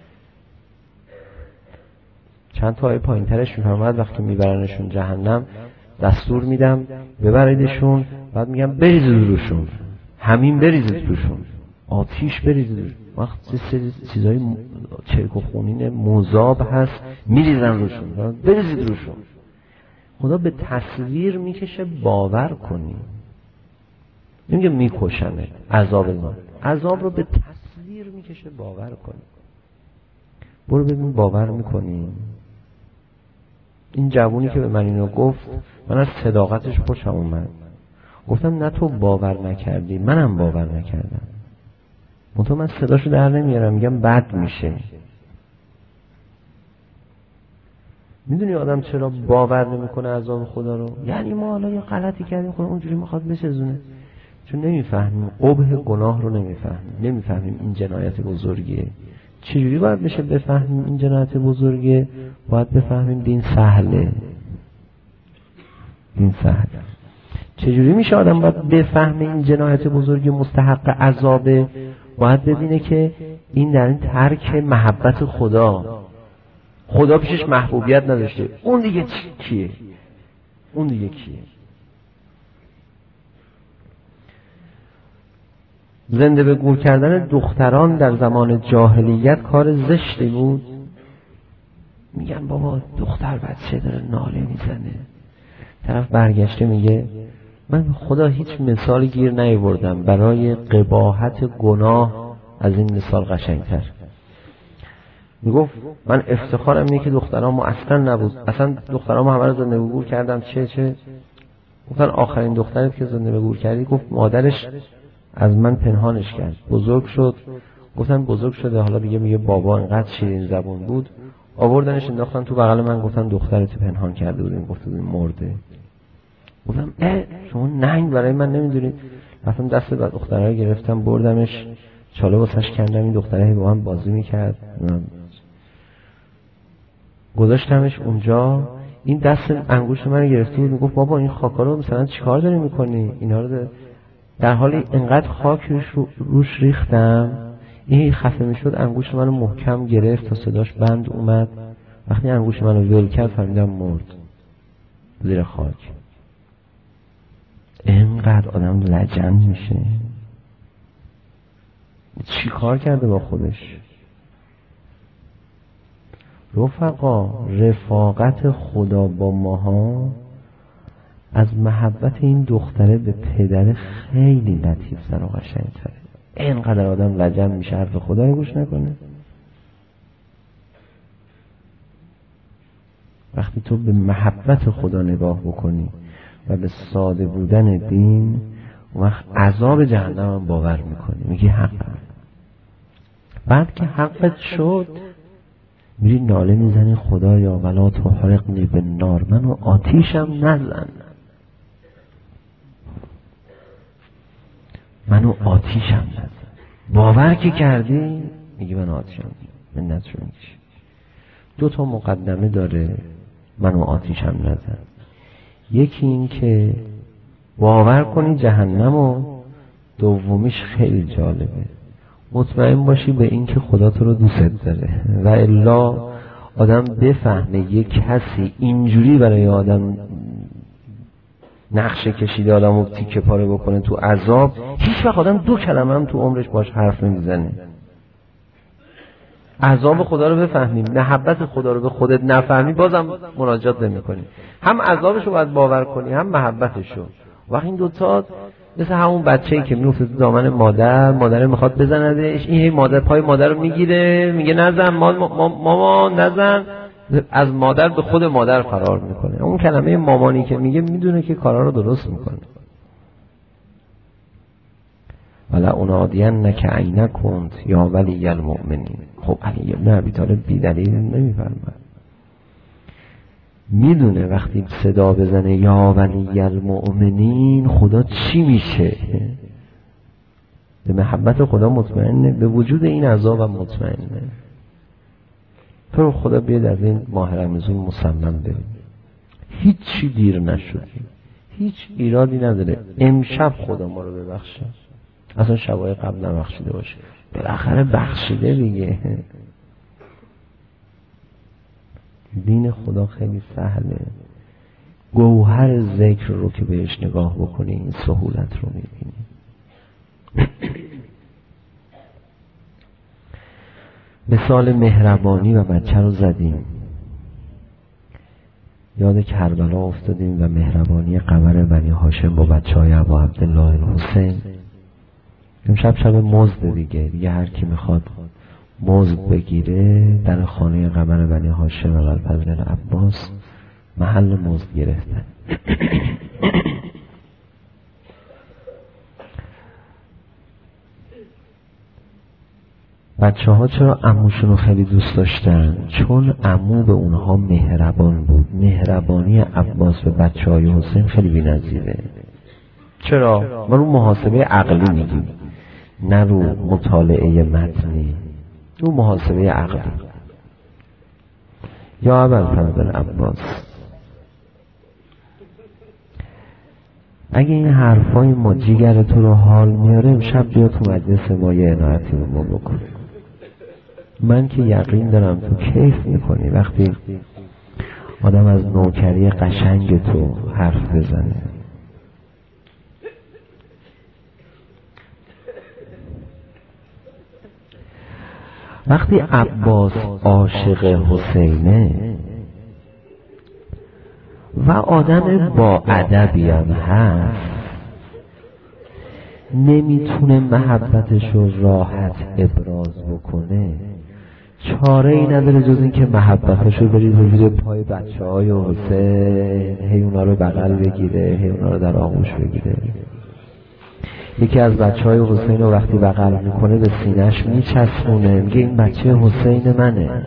[SPEAKER 1] چند تا آیه پایین ترش میفرماد وقتی میبرنشون جهنم دستور میدم ببریدشون، بعد میگم بریزید روشون، همین بریزید روشون، آتیش بریزید روشون. وقتی چیزای چرک و خونین مذاب هست میریزن روشون، بریزید روشون. خدا به تصویر میکشه باور کنی، نمیگه میکشنه. عذاب رو به تصویر میکشه باور کنی. برو ببین باور میکنی. این جوونی که به من اینو گفت، من از صداقتش خوشم اومد. گفتم نه تو باور نکردی، منم باور نکردم. منطقه من صداشو در نمیارم، میگم بد میشه. میدونی آدم چرا باور نمیکنه عذاب خدا رو؟ یعنی ما حالا یه غلطی کردیم خدا اونجوری میخواد بسزونه. چون نمیفهمیم قبح گناه رو، نمیفهمیم این جنایت بزرگیه. چجوری باید بشه بفهمیم این جنایت بزرگیه؟ باید بفهمیم دین سهله. چجوری میشه آدم باید بفهمه این جنایت بزرگی مستحق عذابه؟ باید ببینه که این در این ترک محبت خدا پیشش محبوبیت نداشته. اون دیگه کیه؟ زنده به گور کردن دختران در زمان جاهلیت کار زشتی بود. میگن بابا دختر بچه داره ناله میزنه، طرف برگشته میگه من خدا هیچ مثال گیر نیاوردم برای قباحت گناه از این مثال قشنگتر. میگفت من افتخارم اینه که دخترامو اصلا نبود، اصلا دخترامو همه رو زنده به گور کردم. چه گفتن آخرین دختری که زنده به گور کردی؟ گفت مادرش از من پنهانش کرد، بزرگ شد. گفتن بزرگ شده، حالا میگه بابا انقدر شیرین زبون بود، آوردنش انداختن تو بغل من، گفتن دخترت پنهان کرده بودیم، گفته بودیم مرده. گفتم شما ننگ برای من نمیدونید. رفتم دست بعد دخترها گرفتم بردمش چاله واسش کندم، این دختره با من بازی میکرد، گذاشتمش اونجا. این دست انگوش من گرفته بود، میگفت بابا این خاکا رو مثلا چیکار داری میکنی؟ اینا رو در حالی انقدر خاک روش ریختم، این خفه میشد انگوش منو محکم گرفت تا صداش بند اومد. وقتی انگوش منو ول کرد فهمیدم مرد زیر خاک. اینقدر آدم لجن میشه. چی کار کرده با خودش؟ رفقا، رفاقت خدا با ماها از محبت این دختره به پدر خیلی لطیف‌تر و قشنگ‌تره. اینقدر آدم لجن میشه حرف خدا رو گوش نکنه. وقتی تو به محبت خدا نگاه بکنی و به ساده بودن دین، اون وقت عذاب جهنم هم باور میکنی، میگی حقم. بعد که حقت شد میری ناله میزنی خدایا ولا تحرقنی بالنار، منو آتیشم نزن، منو آتیشم نزن. باور که کردی میگی من آتیشم منت رو میکشی. 2 مقدمه داره منو آتیشم نزن. یکی این که باور کنی جهنم، و دومیش خیلی جالبه، مطمئن باشی به این که خدا تو رو دوست داره. و الا آدم بفهمه یک کسی اینجوری برای آدم نقشه کشیده آدم رو تیکه پاره بکنه تو عذاب، هیچ وقت آدم 2 کلمه هم تو عمرش باش حرف نمیزنه. عذاب خدا رو بفهمیم، محبت خدا رو به خودت نفهمی، بازم مناجات نمی‌کنی. هم عذابش رو باید باور کنی، هم محبتش رو. وقتی این دوتا مثل همون بچه‌ای که میفته تو دامن مادر میخواد بزندش، این مادر پای مادر رو میگیره، میگه نزن مامان نزن، از مادر به خود مادر فرار میکنه. اون کلمه مامانی که میگه میدونه که کارا رو درست میکنه. ولا اونادینک عینک کنت یا ولی المؤمنین. خب علی ابن ابی طالب بی دلیل نمیفرماد، میدونه وقتی صدا بزنه یا ولی المؤمنین خدا چی میشه. به محبت خدا مطمئنه، به وجود این عذاب هم مطمئنه. تو خدا بیاد از این ماه رمضان مصمم ببین، هیچی دیر نشد، هیچ ایرادی نداره. امشب خدا ما رو ببخشه، اصلا شبای قبل نبخشیده باشه، بالاخره بخشیده دیگه. دین خدا خیلی سهله. گوهر ذکر رو که بهش نگاه بکنی این سهولت رو میبینی. مثال مهربانی و بچه رو زدیم، یاد کربلا افتادیم و مهربانی قمر بنی هاشم با بچه های ابا عبدالله الحسین. امشب شب مزد دیگه هر کی میخواد مزد بگیره در خانه قمر بنی هاشم و الفضل العباس محل مزد گرفتن. بچه ها چرا عموشون رو خیلی دوست داشتن؟ چون عمو به اونها مهربان بود. مهربانی عباس به بچه های حسین خیلی بی‌نظیره. چرا؟ ما رو محاسبه عقلی میگیم، نه رو مطالعه متنی، رو محاسبه عقلی. یا ابوالفضل عباس، اگه این حرفای ما جیگر تو رو حال میاره، امشب بیا تو مجلس ما یه عنایتی به ما بکن. من که یقین دارم تو کیف میکنی وقتی آدم از نوکری قشنگ تو حرف بزنه. وقتی عباس عاشق حسینه و آدم با ادبی هم هست، نمیتونه محبتش رو راحت ابراز بکنه، چاره ای نداره جز این که محبتش رو برید زیر پای بچه های حسین، هی اونا رو بغل بگیره، هی اونا رو در آغوش بگیره. یکی از بچه های حسین رو وقتی بغل میکنه به سینه‌اش میچسبونه، میگه این بچه حسین منه.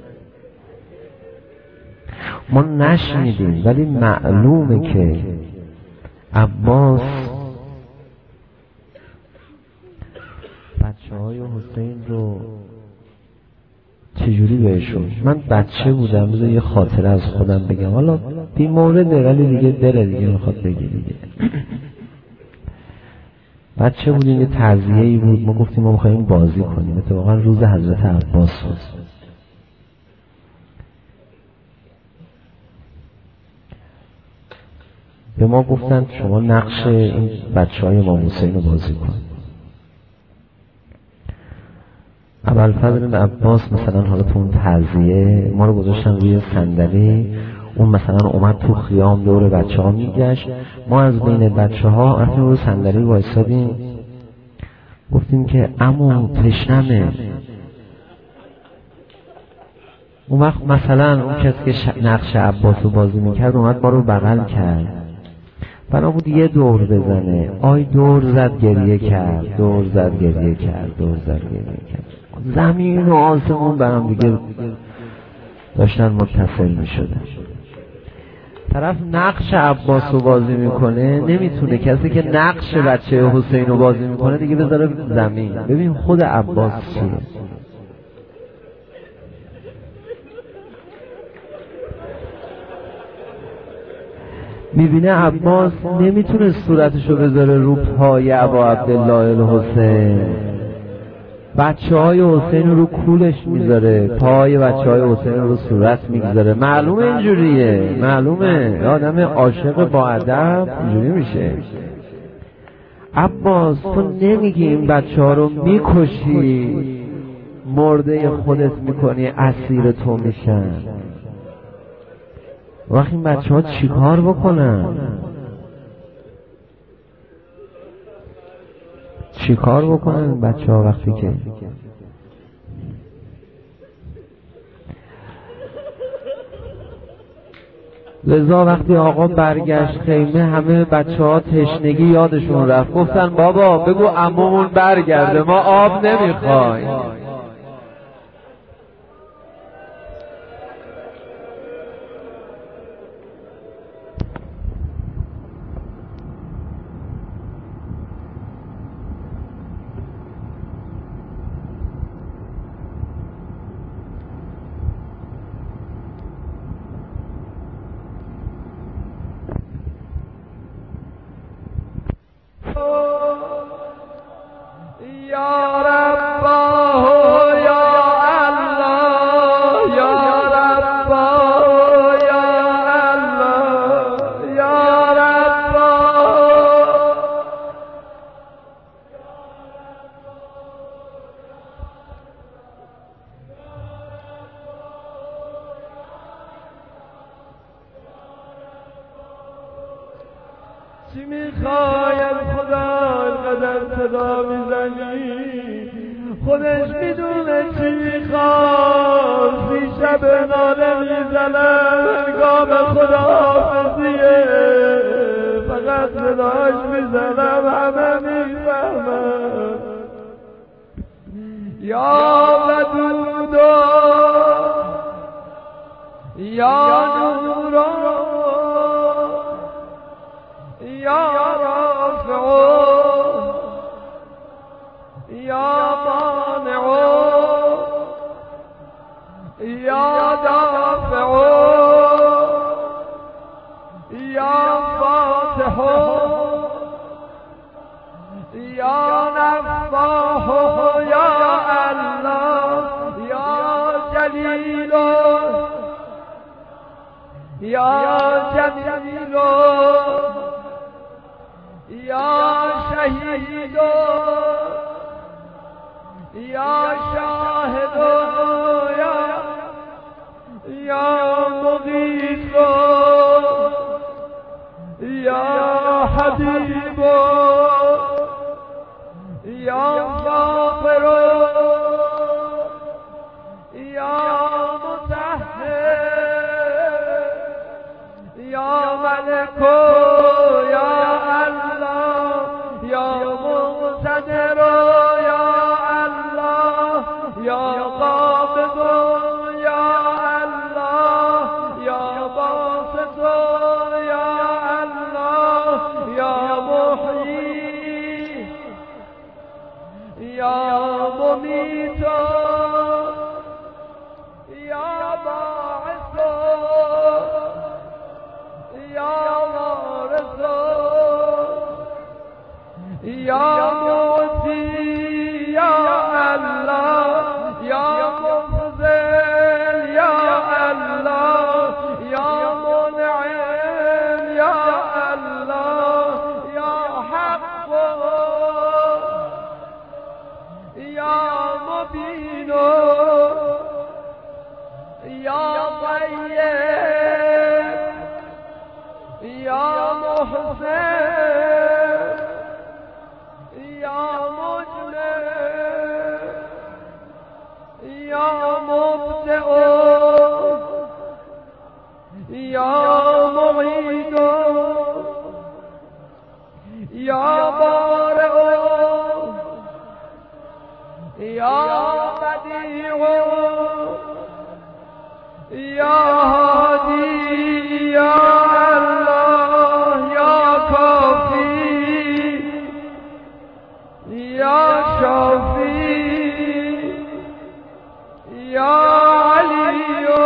[SPEAKER 1] ما نشنیدیم ولی معلومه که عباس بچه های حسین رو چجوری بهشون، من بچه بودم بذار یه خاطره از خودم بگم، حالا بی مورده ولی دیگه دل دیگه میخواد بگی دیگه. بچه بودیم، یه تعزیه‌ای بود، ما گفتیم ما میخواییم بازی کنیم. اتفاقا روز حضرت عباس بود. به ما گفتن شما نقش این بچهای امام حسین رو بازی کن. ابوالفضل عباس مثلا حالا تو اون تعزیه ما رو گذاشتن روی صندلی، اون مثلا اومد تو خیام دور بچه ها میگشت، ما از بین بچه ها رفتیم روی صندلی وایسادیم، گفتیم که عمو تشنمه. اون وقت مثلا اون کسی که نقش عباس رو بازی میکرد اومد ما رو بغل کرد، بنا بود یه دور بزنه، آی دور زد گریه کرد، دور زد گریه کرد، دور زد گریه کرد. زمین و آسمون برام دیگه داشتن متصل میشدن. طرف نقش عباس رو بازی میکنه نمیتونه کسی که نقش بچه حسین رو بازی میکنه دیگه بذاره زمین. ببین خود عباس چیه، میبینه عباس نمیتونه صورتشو بذاره رو پای ابا عبدالله الحسین، بچه های حسین رو کولش میذاره، پای بچه های حسین رو صورت میگذاره. معلومه اینجوریه، معلومه آدم عاشق با ادب اینجوری میشه. عباس تو نمیگی این بچه ها رو میکشی، مرده خودت میکنی، اسیر تو میشن. وقتی این بچه ها چی کار بکنن؟ چی کار بکنن این بچه ها وقتی که لذا وقتی آقا برگشت خیمه همه بچه ها تشنگی یادشون رفت، گفتن بابا بگو عمومون برگرده ما آب نمیخوایم.
[SPEAKER 3] چی میخواید خدا اینقدر صدا میزنی؟ خودش میدونه چی میخواد، سی شب ناله میزنم هنگام خداحافظیه، فقط صداش میزنم همه میفهمم. یا ودودو یا نورو یا رافع یا مانع یا دافع یا فاتح یا نفاح یا الله یا جلیل یا جمیل یا شهید یا شاهد یا مغیث یا حبیب یا غافر یا مطهر یا ملک یا الله یا مقتدر یا الله یا قابض یا الله یا باسط یا الله یا محیی یا ممیت یا باعث یا محسن یا مجمل یا مبدع یا معید یا بارئ یا بدیع یا هادی یا الله یا کافی یا شافی یا علی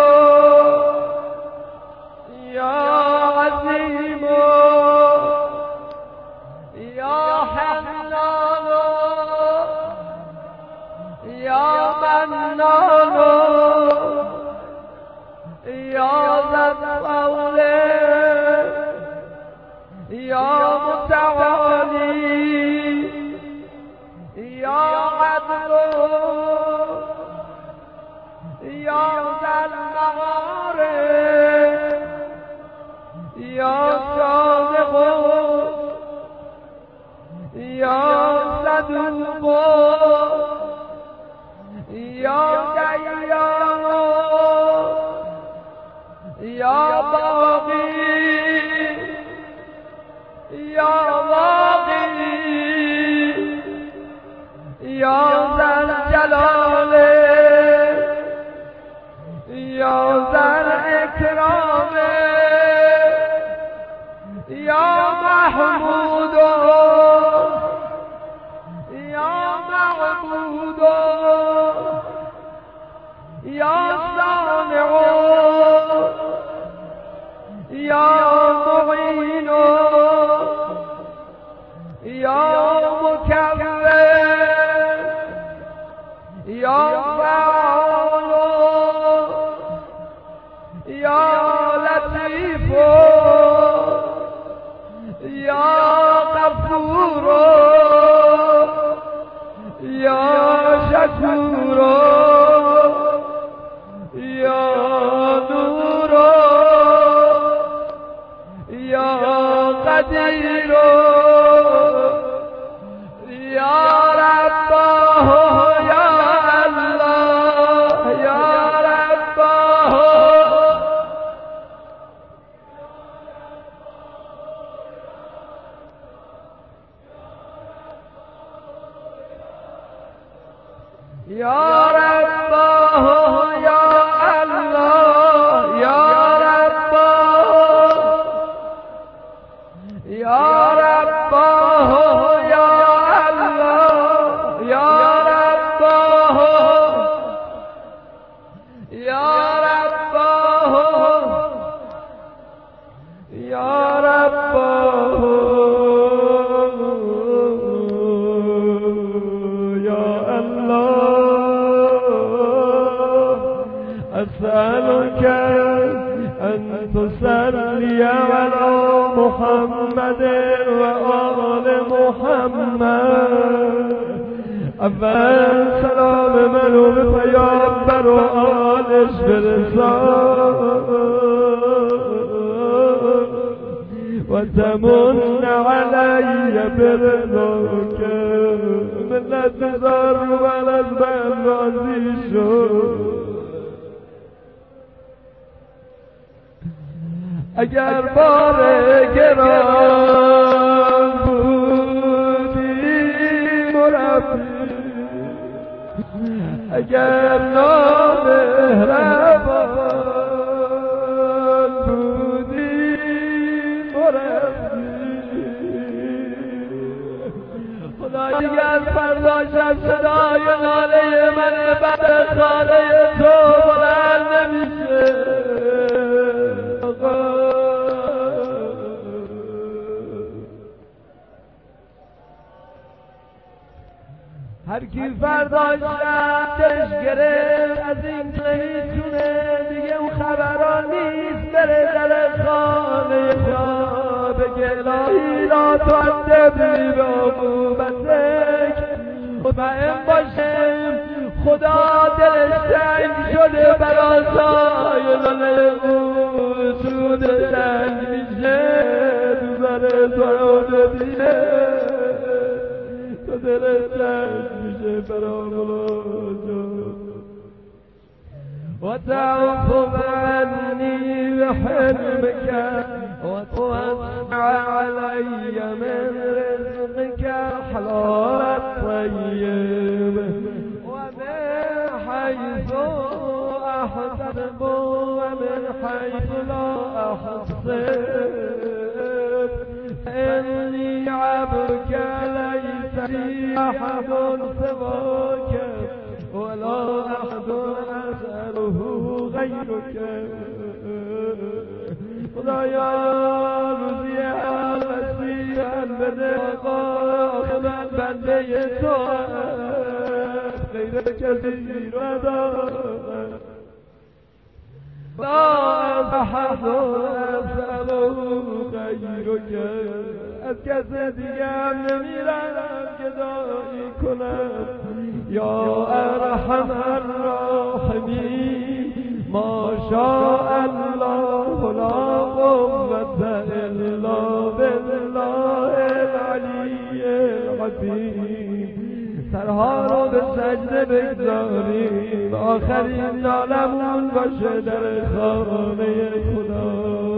[SPEAKER 3] یا عظیم یا حنان یا منان یا ذا الطول یا متعالی یا عدل یا ذا المعارف یا صادق یا صدوق یا دیان یا باقی یا واقی یا ذا الجلال یا ذا الاکرام یا محمود یا معبود یا صانع یا معین یا مکور یا فعال یا لطیف یا غفور یا شکور یا نور یا قدیر یا رباه یا الله یا رباه یا رباه یا الله یا رباه یا رباه یا الله یا رباه یا رباه یا رباه یا الله أسألك أن تصلي على محمد وآل محمد اول سلام منو به پیامبر و آلش برسان و تمن علی برضاک منت بذار من از من راضی شد اگر بار گران بودی مربی اگر نامهربان بودی مربی خدا دیگر فردا شب صدای ناله من بعد خانه تو بلند نمیشه هر کی فرداش دلش گرفت از این نمیتونه دیگه اون خبران نیست بره در خانه خدا بگه الهی لا تعذبنی به عقوبتک مطمئن باشم خدا دلش تنگ شده برای سایلان او سود تنگ میشه داره تو رو ببینه تو دلت تنگ میشه برامون وتعفو عني بحلمك وتوسع علي من رزقك حلال الطيب ومن حيث أحسب ومن حيث لا أحسب إني عبدك ليس لي أحد سواك ولا أحد أسأله غيرك خدایا روزی مسیح بده آقا من بنده تو غیر کسی رو دارم لا أحد أسأله غيرك از کس دیگه هم نمیرم که دایی کنم یا ارحم الراحمین ما شاء الله لا قوة الا بالله العلی العظیم سرها رو به سجده بگذاریم آخرین نالمون باشه در خانه خدا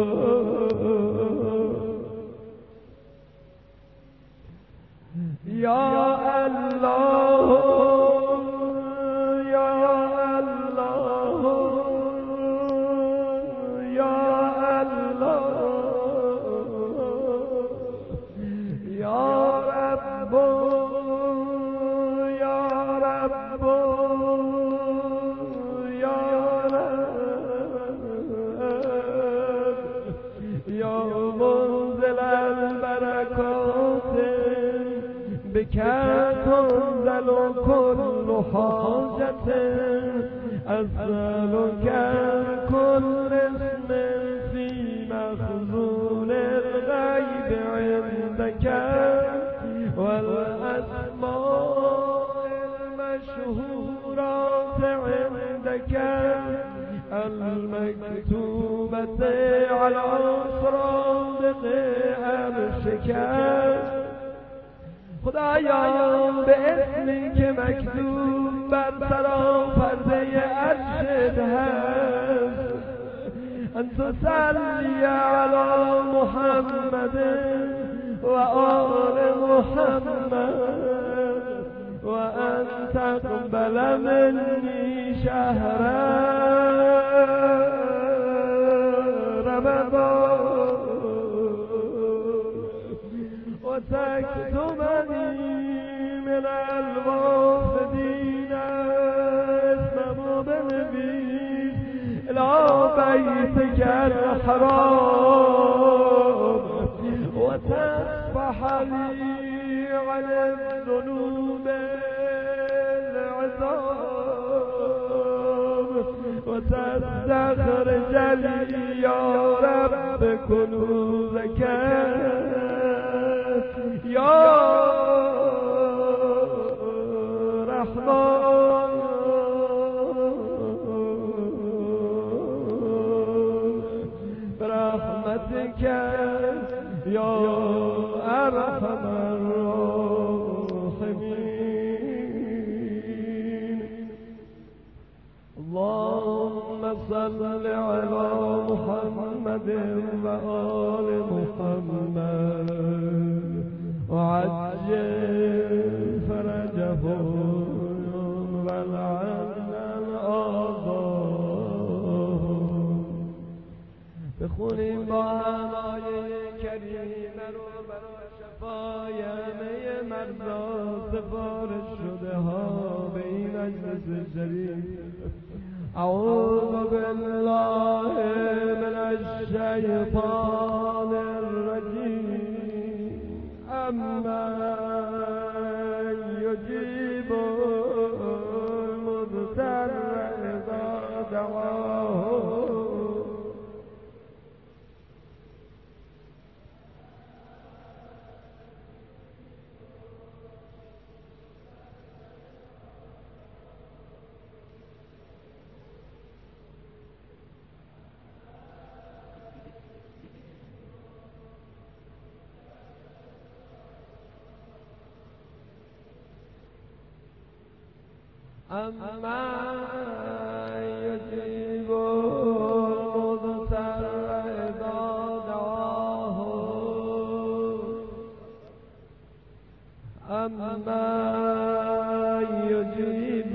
[SPEAKER 3] یا الله یا الله یا الله یا رب یا رب یا رب یا منزل البرکات بك تنزل كل حاجة أسألك كل اسم في مخزون الغيب عندك والأسماء المشهورات عندك المكتوبة على صرادق عرشك خدایا به اسمی که مکتوب بر سراپرده عرشت هست انت صلی علی محمد و آل محمد و ان تقبل منی شهر رمضان وتكتبني من الوافدين اسمه بنبيل إلى بيتك الحرام وتصفح لي عن الذنوب العظام وتستخرج لي يا رب كنوزك یا رحمان برحمتك یا ارحم الراحمین اللهم صل على محمد و آل محمد وعجل فرجهم والعن الآباء بخونیم با همای کریم رو برای شفای همه مردا سفارش شده ها به این مجلس شریف اعوذ بالله من الشیطان الرجیم أمن يجيب المضطر إذا دعاه اما یجیب المضطر اذا دعاه اما یجیب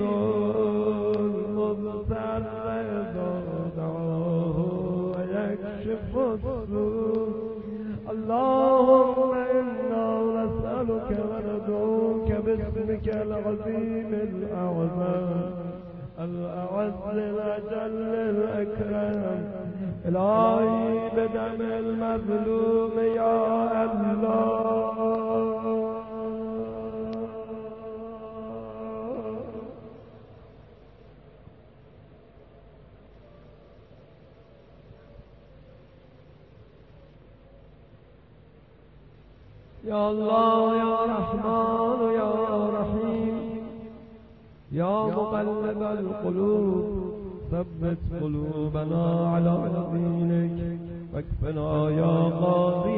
[SPEAKER 3] المضطر اذا دعاه و یکشف السوء اللهم انا نسألك وندعوك باسمك العظيم الأعظم الأعز الأجل الأكرم إلهي بدم المظلوم يا الله يا الله يا رحمن يا رحيم يا مقلب القلوب ثبت قلوبنا على دينك واكفنا يا قاضي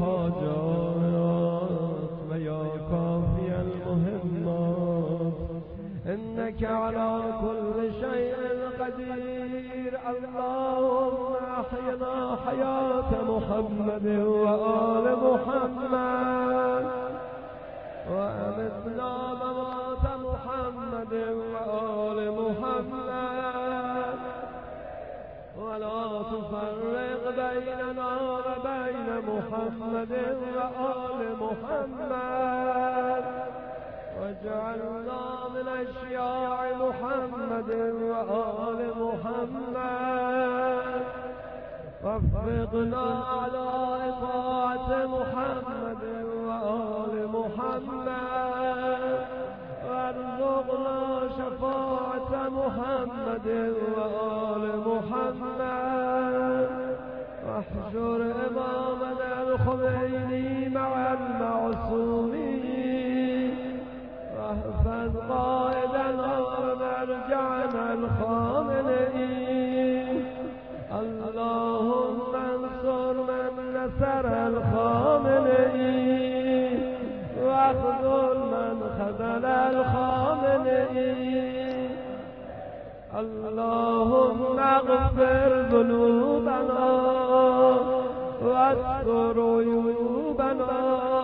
[SPEAKER 3] الحاجات ويا كافي المهمات إنك على كل شيء قدير اللهم أحينا حياة محمد وآل محمد وأمتنا ممات محمد وآل محمد ولا تفرق بيننا وبين محمد وآل محمد واجعلنا من أشياع محمد وآل محمد وفقنا على إطاعة محمد وآل محمد وارزقنا شفاعة محمد وآل محمد واحشر إمامنا الخميني مع المعصومين واحفظ قائدنا ومرجعنا الخامنئين اللهم انصر من نصر الخامنئين واخذل من خذل الخامنئين اللهم اغفر ذنوبنا واستر عيوبنا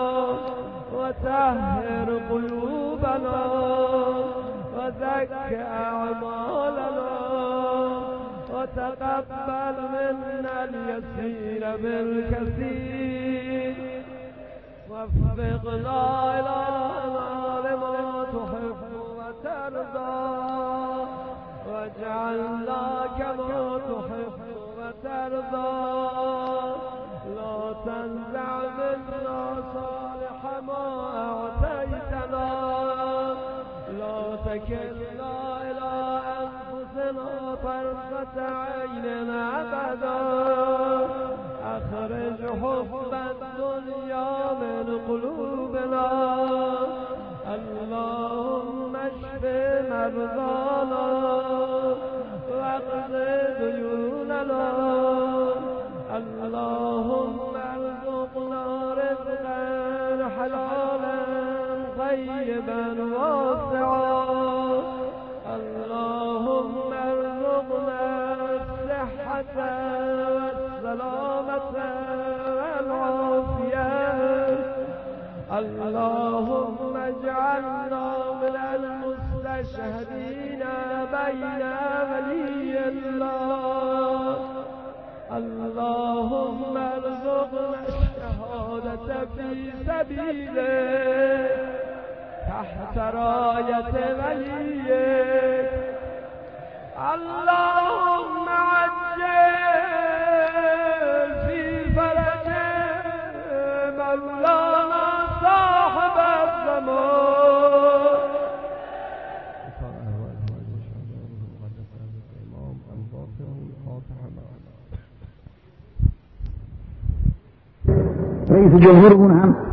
[SPEAKER 3] وطهر قلوبنا وزك أعمالنا وتقبل منا اليسير بالكثير وفقنا إلهنا لما تحب وترضى واجعلنا كما تحب وترضى لا تنزع منا صالح ما أعطيتنا لا تكلنا إلى أنفسنا طرفة عين أبدا أخرج حب الدنيا من قلوبنا اللهم اشف مرضانا واقض ديوننا اللهم ارزقنا رزقا حلالا طيبا واسعا اللهم ارزقنا الصحة والسلامة والعافية اللهم اجعلنا من المستشهدين بين ولي الله اللهم ارزقنا الشهادة في سبيلك تحت راية وليك اللهم عجل في فرج مولانا صاحب الزمان
[SPEAKER 2] رئیس جمهورمون هم